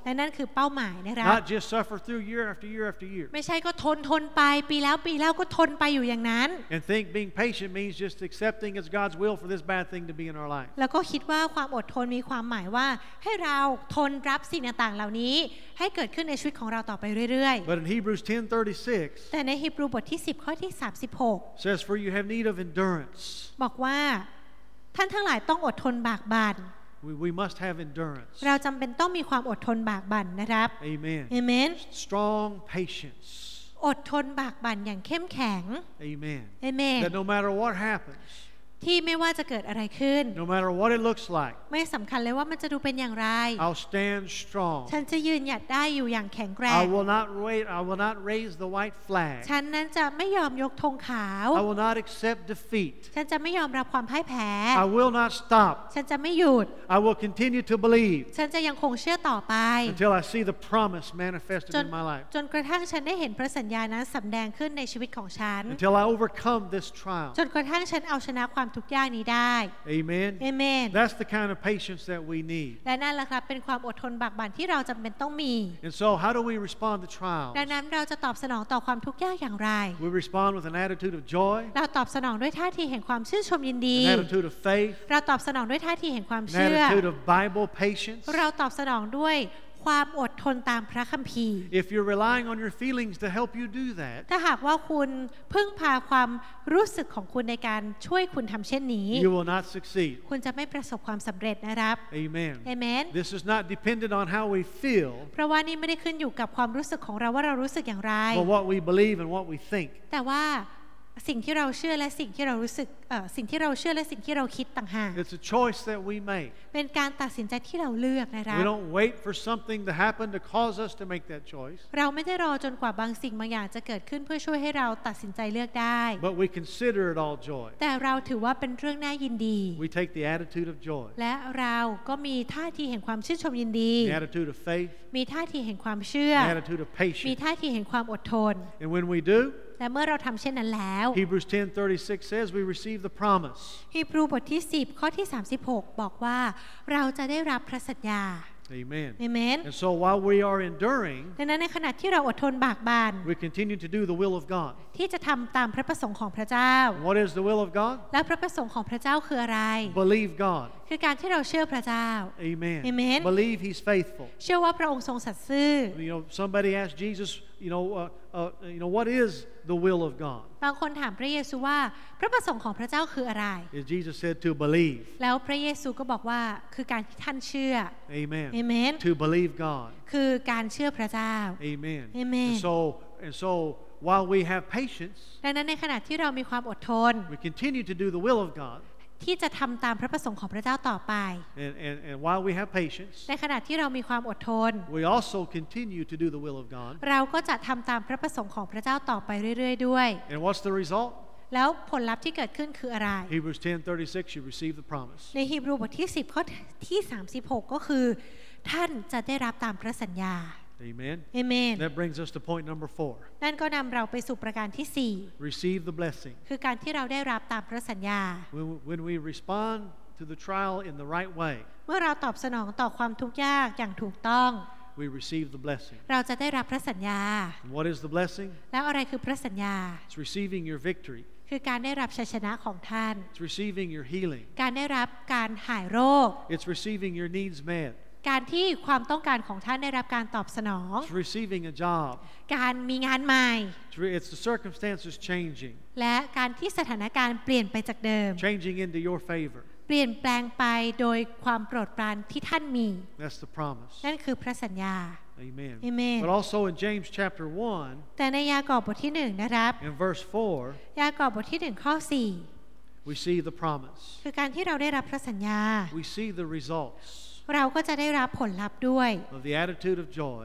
และนั่นคือเป้าหมายนะครับ Not just suffer through year after year after year. ไม่ใช่ก็ทนทนไปปีแล้วปีแล้วก็ทนไปอยู่อย่างนั้น And think being patient means just accepting it's God's will for this bad thing to be in our life. แล้วก็คิดว่าความอดทนมีความหมายว่าให้เราทนรับสิ่งต่างๆเหล่านี้ให้เกิดขึ้นในชีวิตของเราต่อไปเรื่อยๆ But in Hebrews ten thirty-six แต่ในฮีบรูบทที่สิบข้อที่สามสิบหก says for you have need of endurance. บอกว่าท่านทั้งหลายต้องอดทนบากบั่น We, we must have endurance. เราจำเป็นต้องมีความอดทนบากบั่นนะครับ Amen. เอเมน Strong patience. อดทนบากบั่นอย่างเข้มแข็ง Amen. เอเมน That no matter what happens, ที่ไม่ว่าจะเกิดอะไรขึ้น no matter what it looks like, ไม่สำคัญเลยว่ามันจะดูเป็นอย่างไร I'll stand strong. ฉันจะยืนหยัดได้อยู่อย่างแข็งแกร่ง I will not wait. I will not raise the white flag. ฉันนั้นจะไม่ยอมยกธงขาว I will not accept defeat. ฉันจะไม่ยอมรับความพ่ายแพ้ I will not stop. ฉันจะไม่หยุด I will continue to believe ฉันจะยังคงเชื่อต่อไป until I see the promise manifested จน in my life. จนกระทั่งฉันได้เห็นพระสัญญานั้นสำแดงขึ้นในชีวิตของฉัน Until I overcome this trial. จนกระทั่งฉันเอาชนะความทุกข์ยากนี้ได้ Amen. เอเมน That's the kind of patience that we need. และนั่นแหละครับเป็นความอดทนบากบั่นที่เราจำเป็นต้องมี And so, how do we respond to trials? ดังนั้นเราจะตอบสนองต่อความทุกข์ยากอย่างไร We respond with an attitude of joy, เราตอบสนองด้วยท่าทีแห่งความชื่นชมยินดี an attitude of faith, เราตอบสนองด้วยท่าทีแห่งความ an เชื่อ attitude of Bible patience. เราตอบสนองด้วยความอดทนตามพระคัมภีร์ If you're relying on your feelings to help you do that, ถ้าหากว่าคุณพึ่งพาความรู้สึกของคุณในการช่วยคุณทำเช่นนี้ you will not succeed. คุณจะไม่ประสบความสำเร็จนะครับ Amen. เอเมน This is not dependent on how we feel, เพราะว่านี่ไม่ได้ขึ้นอยู่กับความรู้สึกของเราว่าเรารู้สึกอย่างไร but what we believe and what we think. แต่ว่าสิ่งที่เราเชื่อและสิ่งที่เรารู้สึกเอ่อสิ่งที่เราเชื่อและสิ่งที่เราคิดต่างหาก It's a choice that we make. เป็นการตัดสินใจที่เราเลือกนะครับ We don't wait for something to happen to cause us to make that choice, เราไม่ได้รอจนกว่าบางสิ่งบางอย่างจะเกิดขึ้นเพื่อช่วยให้เราตัดสินใจเลือกได้ but we consider it all joy. แต่เราถือว่าเป็นเรื่องน่ายินดี We take the attitude of joy, และเราก็มีท่าทีแห่งความชื่นชมยินดี the attitude of faith, มีท่าทีแห่งความเชื่อ the attitude of มี patience. ท่าทีแห่งความอดทน And when we do, และเมื่อเราทำเช่นนั้นแล้ว Hebrews ten thirty-six says we receive the promise. ฮีบรูบทที่สิบข้อที่สามสิบหกบอกว่าเราจะได้รับพระสัญญา Amen. เอเมน And so while we are enduring, ดังนั้นในขณะที่เราอดทนบากบั่น we continue to do the will of God. ที่จะทำตามพระประสงค์ของพระเจ้า What is the will of God? และพระประสงค์ของพระเจ้าคืออะไร Believe God. คือการที่เราเชื่อพระเจ้า Amen. Amen. Believe He's faithful. เชื่อว่าพระองค์ทรงสัตย์ซื่อ You know, somebody asked Jesus, you know, uh, uh, you know, what is the will of God? บางคนถามพระเยซูว่าพระประสงค์ของพระเจ้าคืออะไร And Jesus said to believe. แล้วพระเยซูก็บอกว่าคือการที่ท่านเชื่อ Amen. Amen. To believe God. คือการเชื่อพระเจ้า Amen. Amen. And so, and so while we have patience, ดังนั้นในขณะที่เรามีความอดทน we continue to do the will of God. ที่จะทำตามพระประสงค์ของพระเจ้าต่อไป And, and, and while we have patience, ในขณะที่เรามีความอดทน we also continue to do the will of God. เราก็จะทำตามพระประสงค์ของพระเจ้าต่อไปเรื่อยๆด้วย And what's the result? แล้วผลลัพธ์ที่เกิดขึ้นคืออะไร Hebrews ten thirty-six, you receive the promise. ในฮีบรูบทที่สิบข้อที่สามสิบหกก็คือท่านจะได้รับตามพระสัญญา Amen. เอเมน That brings us to point number four. นั่นก็นำเราไปสู่ประการที่สี่ Receive the blessing. คือการที่เราได้รับตามพระสัญญา When, when we respond to the trial in the right way, เมื่อเราตอบสนองต่อความทุกข์ยากอย่างถูกต้อง we receive the blessing. เราจะได้รับพระสัญญา And what is the blessing? แล้วอะไรคือพระสัญญา It's receiving your victory. คือการได้รับชัยชนะของท่าน It's receiving your healing. การได้รับการหายโรค It's receiving your needs met. การที่ความต้องการของท่านได้รับการตอบสนอง It's receiving a job. การมีงานใหม่ It's, re- it's the circumstances changing, และการที่สถานการณ์เปลี่ยนไปจากเดิม changing into your favor. เปลี่ยนแปลงไปโดยความโปรดปรานที่ท่านมี That's the promise. นั่นคือพระสัญญา Amen. Amen. But also in James chapter one, แต่ในยากอบบทที่หนึ่งนะครับ in verse four, ยากอบบทที่หนึ่งข้อสี่ we see the promise. คือการที่เราได้รับพระสัญญา We see the results เราก็จะได้รับผลลัพธ์ด้วย of the attitude of joy,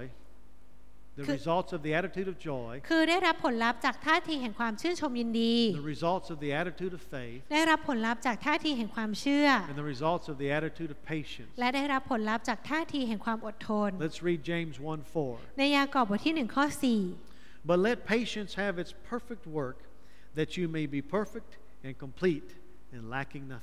the Could- results of the attitude of joy, คือได้รับผลลัพธ์จากท่าทีแห่งความชื่นชมยินดี the results of the attitude of faith, ได้รับผลลัพธ์จากท่าทีแห่งความเชื่อ and the results of the attitude of patience. และได้รับผลลัพธ์จากท่าทีแห่งความอดทน Let's read James one four. ในยากอบบทที่หนึ่งข้อสี่ But let patience have its perfect work, that you may be perfect and complete and lacking nothing.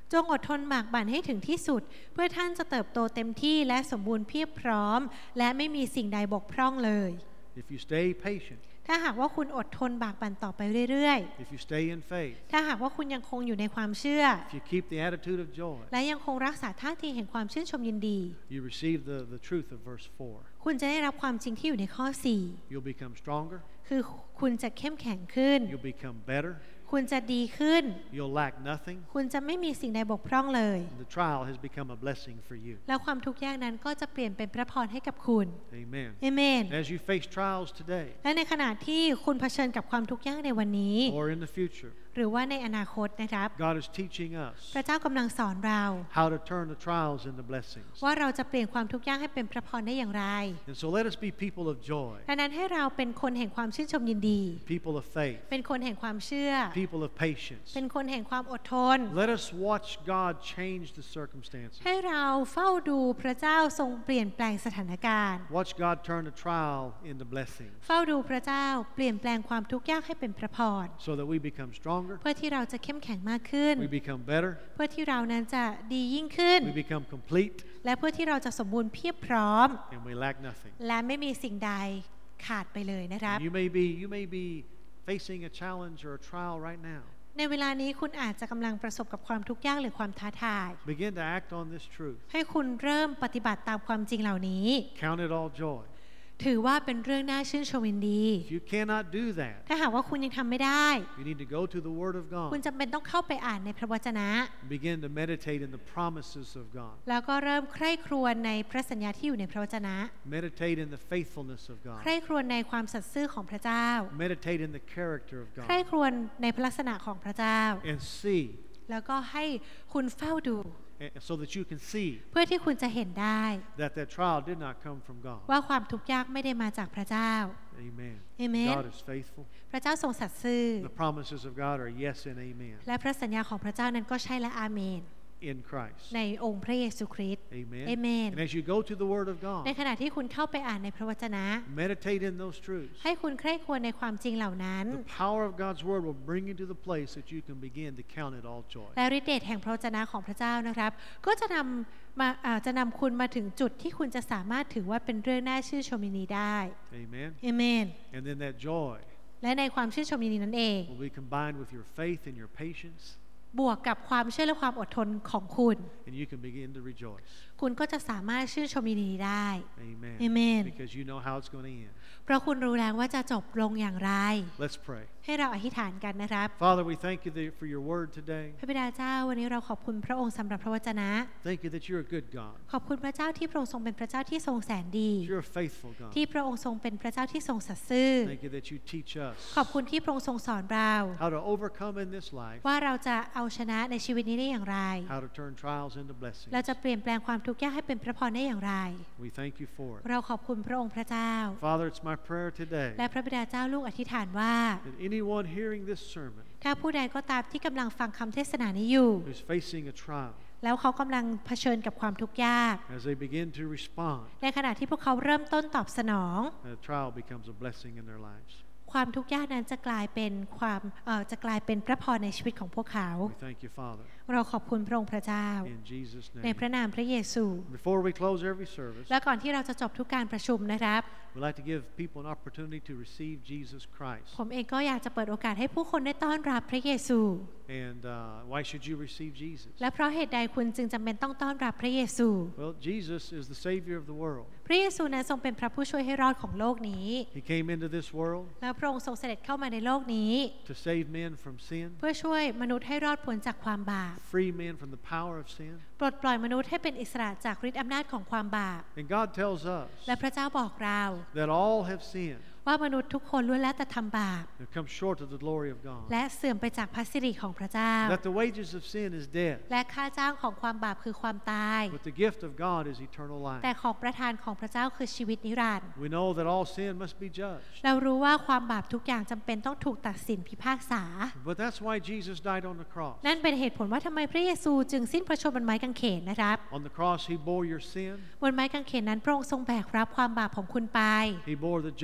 จงอดทนหมากบั่นให้ถึงที่สุดเพื่อท่านจะเติบโตเต็มที่และสมบูรณ์เพียบพร้อมและไม่มีสิ่งใดบกพร่องเลย If you stay patient, ถ้าหากว่าคุณอดทนบากบั่นต่อไปเรื่อย if you stay in faith, ๆถ้าหากว่าคุณยังคงอยู่ในความเชื่อ if you keep the attitude of joy, และยังคงรักษาท่าทีแห่งความชื่นชมยินดี you receive the, the truth of verse four. คุณจะได้รับความจริงที่อยู่ในข้อสี่ You'll become stronger, คือคุณจะเข้มแข็งขึ้น you'll become better, คุณจะดีขึ้น you'll lack nothing, คุณจะไม่มีสิ่งใดบกพร่องเลย and the trial has become a blessing for you. แล้วความทุกข์ยากนั้นก็จะเปลี่ยนเป็นพระพรให้กับคุณ Amen. เอเมน As you face trials today และในขณะที่คุณเผชิญกับความทุกข์ยากในวันนี้ or in the future, หรือว่าในอนาคตนะครับ God is teaching us พระเจ้ากำลังสอนเรา how to turn the trials into blessings. ว่าเราจะเปลี่ยนความทุกข์ยากให้เป็นพระพรได้อย่างไร And so let us be people of joy, ดังนั้นให้เราเป็นคนแห่งความชื่นชมยินดี people of faith, เป็นคนแห่งความเชื่อ people of patience. เป็นคนแห่งความอดทน Let us watch God change the circumstances. ให้เราเฝ้าดูพระเจ้าทรงเปลี่ยนแปลงสถานการณ์ Watch God turn the trial into blessings เฝ้าดูพระเจ้าเปลี่ยนแปลงความทุกข์ยากให้เป็นพระพร so that we become stronger, เพื่อที่เราจะเข้มแข็งมากขึ้น we become better, เพื่อที่เรานั้นจะดียิ่งขึ้น we become complete, และเพื่อที่เราจะสมบูรณ์เพียบพร้อม and we lack nothing. และไม่มีสิ่งใดขาดไปเลยนะครับ You may be, you may be facing a challenge or a trial right now. ในเวลานี้คุณอาจจะกำลังประสบกับความทุกข์ยากหรือความท้าทาย Begin to act on this truth. ให้คุณเริ่มปฏิบัติตามความจริงเหล่านี้ Count it all joy. ถือว่าเป็นเรื่องน่าชื่นชมยินดี If you cannot do that, ถ้าหากว่าคุณยังทำไม่ได้ you need to go to the Word of คุณ God. จำเป็นต้องเข้าไปอ่านในพระวจนะ Begin to meditate in the promises of God. แล้วก็เริ่มใคร่ครวญในพระสัญญาที่อยู่ในพระวจนะ Meditate in the faithfulness of ใคร่ God. ครวญในความสัตย์ซื่อของพระเจ้า Meditate in the character of ใคร่ God. ครวญในพระลักษณะของพระเจ้า And see, แล้วก็ให้คุณเฝ้าดู eh, so that you can see เพื่อที่คุณจะเห็นได้ that that trial did not come from God. ว่าความทุกข์ยากไม่ได้มาจากพระเจ้า Amen. Amen. God is faithful. พระเจ้าทรงสัตย์ซื่อ The promises of God are yes and amen และพระสัญญาของพระเจ้านั้นก็ใช่และอาเมน in Christ. ในองค์พระเยซูคริสต์ Amen. เอเมน And as you go to the Word of ใน God, ขณะที่คุณเข้าไปอ่านในพระวจนะ meditate in those truths. ให้คุณใคร่ครวญในความจริงเหล่านั้น The power of God's Word will bring you to the place that you can begin to count it all joy. และฤทธิ์เดชแห่งพระวจนะของพระเจ้านะครับ ก็จะนำมาอ่าจะนำคุณมาถึงจุดที่คุณจะสามารถถือว่าเป็นเรื่องน่าชื่นชมยินดีได้ Amen. เอเมน And then that joy และในความชื่นชมยินดีนั้นเอง will be combined with your faith and your patience, บวกกับความเชื่อและความอดทนของคุณ and you can begin to rejoice. คุณก็จะสามารถชื่นชมยินดีได้ Amen. Amen. Because you know how it's going to end. เพราะคุณรู้แล้วว่าจะจบลงอย่างไร Let's pray. ให้เราอธิษฐานกันนะครับ Father, we thank you that- for your word today. พระบิดาเจ้าวันนี้เราขอบคุณพระองค์สำหรับพระวจนะ Thank you that you're a good God. ขอบคุณพระเจ้าที่พระองค์ทรงเป็นพระเจ้าที่ทรงแสนดี You're a faithful God. ที่พระองค์ทรงเป็นพระเจ้าที่ทรงสัตย์ซื่อ Thank you that you teach us ขอบคุณที่พระองค์ทรงสอนเรา how to overcome in this life, ว่าเราจะเอาชนะในชีวิตนี้ได้อย่างไร how to turn trials into blessings. เราจะเปลี่ยนแปลงความทุกข์ยากให้เป็นพระพรได้อย่างไร We thank you for it. เราขอบคุณพระองค์พระเจ้า Father, it's my prayer today และพระบิดาเจ้าลูกอธิษฐานว่า that anyone hearing this sermon ถ้าผู้ใดก็ตามที่กำลังฟังคำเทศนานี้อยู่ who's facing a trial, แล้วเขากำลังเผชิญกับความทุกข์ยาก as they begin to respond, ในขณะที่พวกเขาเริ่มต้นตอบสนอง the trial becomes a blessing in their lives. ความทุกข์ยากนั้นจะกลายเป็นความเอ่อจะกลายเป็นพระพรในชีวิตของพวกเขา We thank you, Father, เราขอบคุณพระองค์พระเจ้า in Jesus' ใน name. พระนามพระเยซู Before we close every service, และก่อนที่เราจะจบทุกการประชุมนะครับ we'd like to give people an opportunity to receive Jesus Christ. ผมเองก็อยากจะเปิดโอกาสให้ผู้คนได้ต้อนรับพระเยซู And uh, why should you receive Jesus? และเพราะเหตุใดคุณจึงจำเป็นต้องต้อนรับพระเยซู Well, Jesus is the Savior of the world. พระเยซูนั้นทรงเป็นพระผู้ช่วยให้รอดของโลกนี้ He came into this world แล้วพระองค์ทรงเสด็จเข้ามาในโลกนี้ to save men from sin, เพื่อช่วยมนุษย์ให้รอดพ้นจากความบาป free men from the power of sin. ปลดปล่อยมนุษย์ให้เป็นอิสระจากฤทธิอำนาจของความบาป And God tells us และพระเจ้าบอกเรา that all have sinned ว่ามนุษย์ทุกคนล้วนแล้วแต่ทำบาป and come short of the glory of God. และเสื่อมไปจากพระสิริของพระเจ้า That the wages of sin is death, และค่าจ้างของความบาปคือความตาย but the gift of God is eternal แต่ life. ของประทานของพระเจ้าคือชีวิตนิรันดร์ We know that all sin must be judged. เรารู้ว่าความบาปทุกอย่างจำเป็นต้องถูกตัดสินพิพากษา But that's why Jesus died on the cross. นั่นเป็นเหตุผลว่าทำไมพระเยซูจึงสิ้นพระชนม์บนไม้กางเขนนะครับ On the cross, He bore your sin. บนไม้กางเขนนั้นพระองค์ทรงแบกรับความบาปของคุณไป He bore the judgment of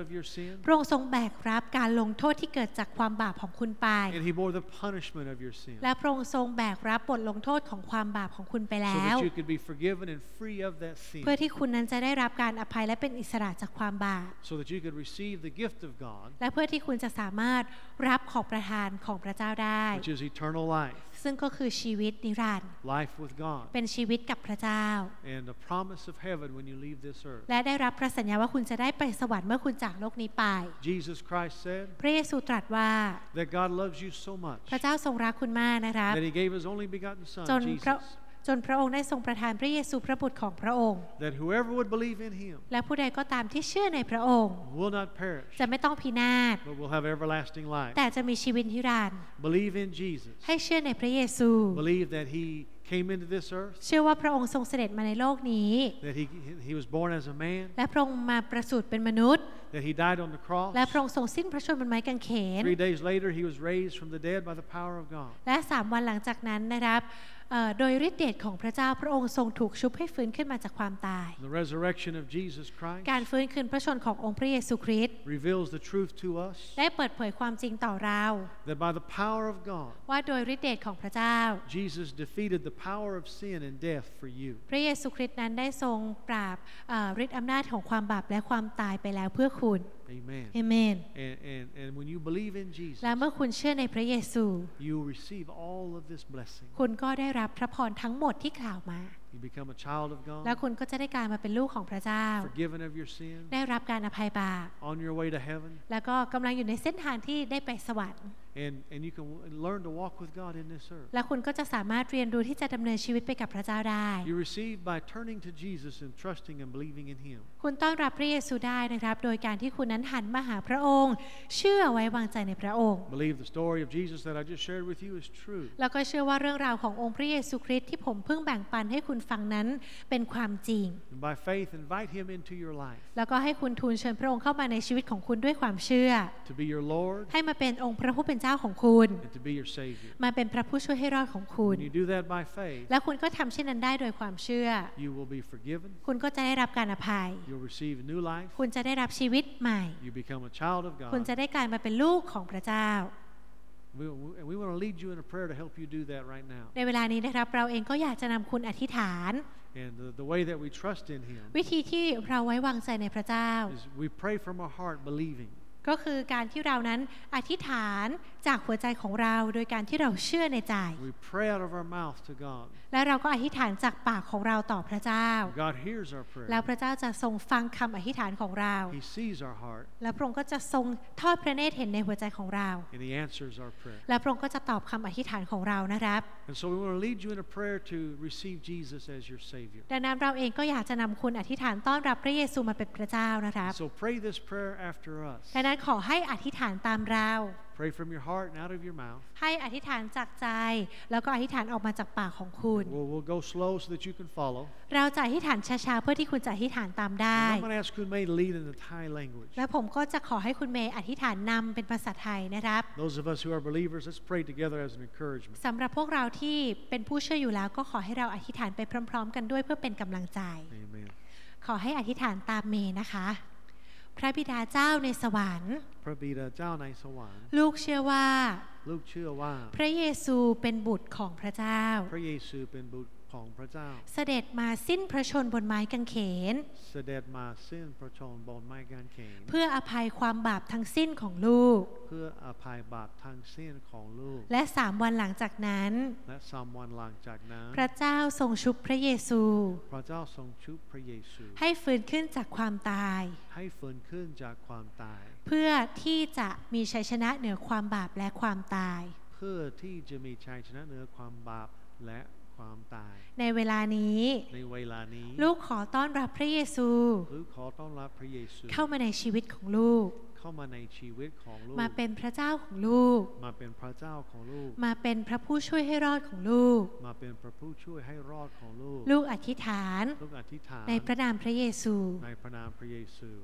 of your sin. พระองค์ทรงแบกรับการลงโทษที่เกิดจากความบาปของคุณไป And he bore the punishment of your sin. และพระองค์ทรงแบกรับบทลงโทษของความบาปของคุณไป So แล้ว that you could be forgiven and free of that sin. เพื่อที่คุณนั้นจะได้รับการอภัยและเป็นอิสระจากความบาป So that you could receive the gift of God. และเพื่อที่คุณจะสามารถรับของประทานของพระเจ้าได้ Which is eternal life. ซึ่งก็คือชีวิตนิรันดร์ Life with God. เป็นชีวิตกับพระเจ้า And the promise of heaven when you leave this earth. และได้รับพระสัญญาว่าคุณจะได้ไปสวรรค์เมื่อคุณจากโลกนี้ไป Jesus Christ said พระเยซูตรัสว่า that God loves you so much พระเจ้าทรงรักคุณมากนะครับ that he gave his only begotten son จนพระ Jesus. จนพระองค์ได้ทรงประทานพระเยซูพระบุตรของพระองค์ That whoever would believe in him และผู้ใดก็ตามที่เชื่อในพระองค์ will not perish จะไม่ต้องพินาศ but will have everlasting life. แต่จะมีชีวิตนิรันดร์ Believe in Jesus. ให้เชื่อในพระเยซู Believe that he came into this earth. เชื่อว่าพระองค์ทรงเสด็จมาในโลกนี้ That he he was born as a man. และพระองค์มาประสูติเป็นมนุษย์ That he died on the cross. และพระองค์ทรงสิ้นพระชนม์บนไม้กางเขน Three days later he was raised from the dead by the power of God. และสามวันหลังจากนั้นนะครับเอ่อโดยฤทธิเดชของพระเจ้าพระองค์ทรงถูกชุบให้ฟื้นขึ้นมาจากความตาย The resurrection of Jesus Christ การฟื้นคืนพระชนขององค์พระเยซูคริสต์ reveals the truth to us ได้เปิดเผยความจริงต่อเรา that by the power of God ว่าโดยฤทธิเดชของพระเจ้า Jesus defeated the power of sin and death for you. พระเยซูคริสต์นั้นได้ทรงปราบเอ่อฤทธิ์อำนาจของความบาปและความตายไปแล้วเพื่อคุณ Amen. เอเมน And, and, and when you believe in Jesus, และเมื่อคุณเชื่อในพระเยซู you receive all of this blessing. คุณก็ได้รับพระพรทั้งหมดที่กล่าวมา You become a child of และ God, คุณก็จะได้กลายมาเป็นลูกของพระเจ้า forgiven of your sin, ได้รับการอภัยบาป on your way to heaven, แล้วก็กำลังอยู่ในเส้นทางที่ได้ไปสวรรค์ and, and you can learn to walk with God in this earth. และคุณก็จะสามารถเรียนรู้ที่จะดำเนินชีวิตไปกับพระเจ้าได้ You receive by turning to Jesus and trusting and believing in Him. คุณต้อนรับพระเยซูได้นะครับ โดยการที่คุณนั้นหันมาหาพระองค์ เชื่อไว้วางใจในพระองค์ Believe the story of Jesus that I just shared with you is true. แล้วก็เชื่อว่าเรื่องราวขององค์พระเยซูคริสต์ที่ผมเพิ่งแบ่งปันให้คุณฟังนั้นเป็นความจริง And by faith, invite Him into your life แล้วก็ให้คุณทูลเชิญพระองค์เข้ามาในชีวิตของคุณด้วยความเชื่อ to be your Lord ให้มาเป็นองค์พระผู้เป็นเจ้าของคุณ and to be your Savior. มาเป็นพระผู้ช่วยให้รอดของคุณ When you do that by faith, แล้วคุณก็ทำเช่นนั้นได้โดยความเชื่อ you will be forgiven. คุณก็จะได้รับการอภัย You'll receive a new life. คุณจะได้รับชีวิตใหม่ You become a child of คุณ God. จะได้กลายมาเป็นลูกของพระเจ้า We, we, and we want to lead you in a prayer to help you do that right now. ในเวลานี้นะครับเราเองก็อยากจะนำคุณอธิษฐาน And the, the way that we trust in Him วิธีที่เราไว้วางใจในพระเจ้า is we pray from our heart believing. ก็คือการที่เรานั้นอธิษฐานจากหัวใจของเราโดยการที่เราเชื่อในใจ We pray out of our mouth to God. และเราก็อธิษฐานจากปากของเราต่อพระเจ้า God hears our แล้ว prayer. พระเจ้าจะทรงฟังคำอธิษฐานของเรา He sees our heart และพระองค์ก็จะทรงทอดพระเนตรเห็นในหัวใจของเรา and He answers our prayer. และพระองค์ก็จะตอบคำอธิษฐานของเรานะครับ And so we want to lead you in a prayer to receive Jesus as your Savior. ดังนั้นเราเองก็อยากจะนำคุณอธิษฐานต้อนรับพระเยซูมาเป็นพระเจ้านะครับ So pray this prayer after us. ดังนั้นขอให้อธิษฐานตามเรา Pray from your heart and out of your mouth. ให้อธิษฐานจากใจ แล้วก็อธิษฐานออกมาจากปากของคุณ We'll, we'll go slow so that you can follow. เราจะอธิษฐานช้าๆเพื่อที่คุณจะอธิษฐานตามได้ And I'm going to ask Kunmei to lead in the Thai language. และผมก็จะขอให้คุณเมย์อธิษฐานนำเป็นภาษาไทยนะครับ Those of us who are believers, let's pray together as an encouragement. สำหรับพวกเราที่เป็นผู้เชื่ออยู่แล้วก็ขอให้เราอธิษฐานไปพร้อมๆกันด้วยเพื่อเป็นกำลังใจ Amen. ขอให้อธิษฐานตามเมย์นะคะ พระบิดาเจ้าในสวรรค์พระบิดาเจ้าในสวรรค์ลูกเชื่อว่าลูกเชื่อว่าพระเยซูเป็นบุตรของพระเจ้าพระเยซูเป็นบุตรของพระเจ้าเสด็จมาสิ้นพระชนม์บนไม้กางเขนเสด็จมาสิ้นพระชนม์บนไม้กางเขนเพื่ออภัยความบาปทั้งสิ้นของลูกเพื่ออภัยบาปทั้งสิ้นของลูกและสามวันหลังจากนั้นและสามวันหลังจากนั้นพระเจ้าทรงชุบพระเยซูพระเจ้าทรงชุบพระเยซูให้ฟื้นขึ้นจากความตายให้ฟื้นขึ้นจากความตายเพื่อที่จะมีชัยชนะเหนือความบาปและความตายเพื่อที่จะมีชัยชนะเหนือความบาปและความตายในเวลานี้ในเวลานี้ลูกขอต้อนรับพระเยซูลูกขอต้อนรับพระเยซูเข้ามาในชีวิตของลูกเข้ามาในชีวิตของลูกมาเป็นพระเจ้าของลูกมาเป็นพระเจ้าของลูกมาเป็นพระผู้ช่วยให้รอดของลูกมาเป็นพระผู้ช่วยให้รอดของลูกลูกอธิษฐานลูกอธิษฐานในพระนามพระเยซูในพระนามพระเยซู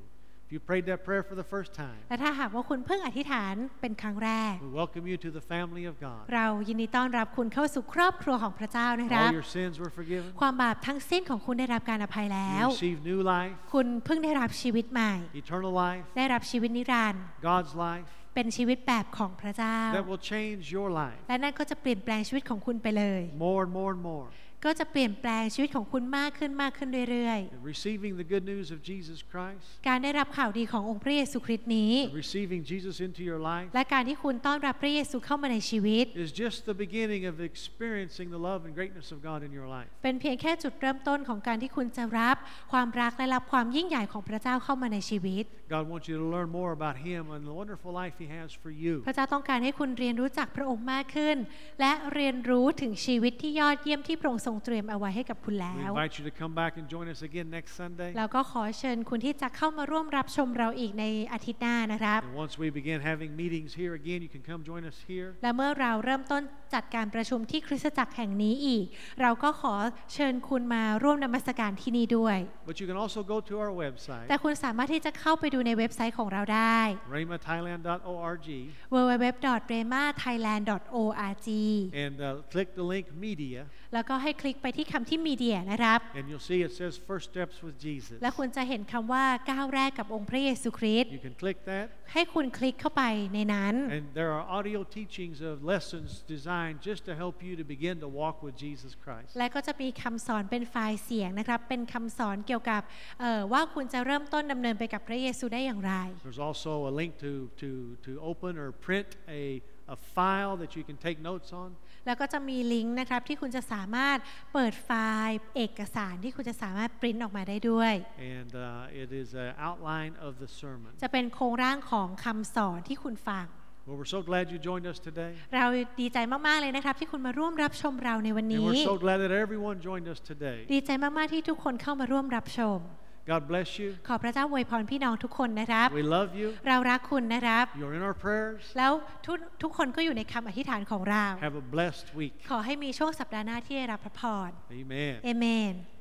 If you prayed that prayer for the first time, และถ้าหากว่าคุณเพิ่งอธิษฐานเป็นครั้งแรก we welcome you to the family of God. เรายินดีต้อนรับคุณเข้าสู่ครอบครัวของพระเจ้านะครับ All your sins were forgiven. ความบาปทั้งสิ้นของคุณได้รับการอภัยแล้ว You received new life, คุณเพิ่งได้รับชีวิตใหม่ eternal life, ได้รับชีวิตนิรันดร์ God's life เป็นชีวิตแบบของพระเจ้า that will change your life และนั่นก็จะเปลี่ยนแปลงชีวิตของคุณไปเลย more and more and more. ก็จะเปลี่ยนแปลงชีวิตของคุณมากขึ้นมากขึ้นเรื่อย And receiving the good news of Jesus Christ, ๆ การได้รับข่าวดีขององค์พระเยซูคริสต์นี้ receiving Jesus into your life, และการที่คุณต้อนรับพระเยซูเข้ามาในชีวิต is just the beginning of experiencing the love and greatness of God in your life. เป็นเพียงแค่จุดเริ่มต้นของการที่คุณจะรับความรักและรับความยิ่งใหญ่ของพระเจ้าเข้ามาในชีวิต God wants you to learn more about Him and the wonderful life He has for you. พระเจ้าต้องการให้คุณเรียนรู้จักพระองค์มากขึ้นและเรียนรู้ถึงชีวิตที่ยอดเยี่ยมที่พระองค์ทรงเตรียมเอาไว้ให้กับคุณแล้ We ว invite you to come back and join us again next Sunday. แล้วก็ขอเชิญคุณที่จะเข้ามาร่วมรับชมเราอีกในอาทิตย์หน้านะครับ And once we begin having meetings here again, you can come join us here. และเมื่อเราเริ่มต้นจัดการประชุมที่คริสตจักรแห่งนี้อีกเราก็ขอเชิญคุณมาร่วมนมัสการที่นี่ด้วย But you can also go to our website, แต่คุณสามารถที่จะเข้าไปดูในเว็บไซต์ของเราได้ rhema thailand dot org, ดับเบิลยู ดับเบิลยู ดับเบิลยู ดอท เรมา ไทยแลนด์ ดอท โอ อาร์ จี and uh, click the link media, แล้วก็ให้คลิกไปที่คำที่มีเดียนะครับ and you'll see it says First Steps with Jesus. และคุณจะเห็นคำว่าก้าวแรกกับองค์พระเยซูคริสต์ You can click that, ให้คุณคลิกเข้าไปในนั้น and there are audio teachings of lessons designed just to help you to begin to walk with Jesus Christ. และก็จะมีคำสอนเป็นไฟล์เสียงนะครับเป็นคำสอนเกี่ยวกับเอ่อว่าคุณจะเริ่มต้นดำเนินไปกับพระเยซูได้อย่างไร There's also a link to to to open or print a a file that you can take notes on. แล้วก็จะมีลิงก์นะครับที่คุณจะสามารถเปิดไฟล์เอกสารที่คุณจะสามารถปริ้นออกมาได้ด้วย And uh, it is an outline of the sermon. จะเป็นโครงร่างของคำสอนที่คุณฟัง Well, we're so glad you joined us today. เราดีใจมากๆเลยนะครับที่คุณมาร่วมรับชมเราในวัน And นี้ we're so glad that everyone joined us today. ดีใจมากๆที่ทุกคนเข้ามาร่วมรับชม God bless you. ขอพระเจ้าอวยพรพี่น้องทุกคนนะครับ We love you. เรารักคุณนะครับ You're in our prayers. แล้วทุกทุกคนก็อยู่ในคำอธิษฐานของเรา Have a blessed week. ขอให้มีช่วงสัปดาห์หน้าที่ได้รับพระพร Amen. เอเมน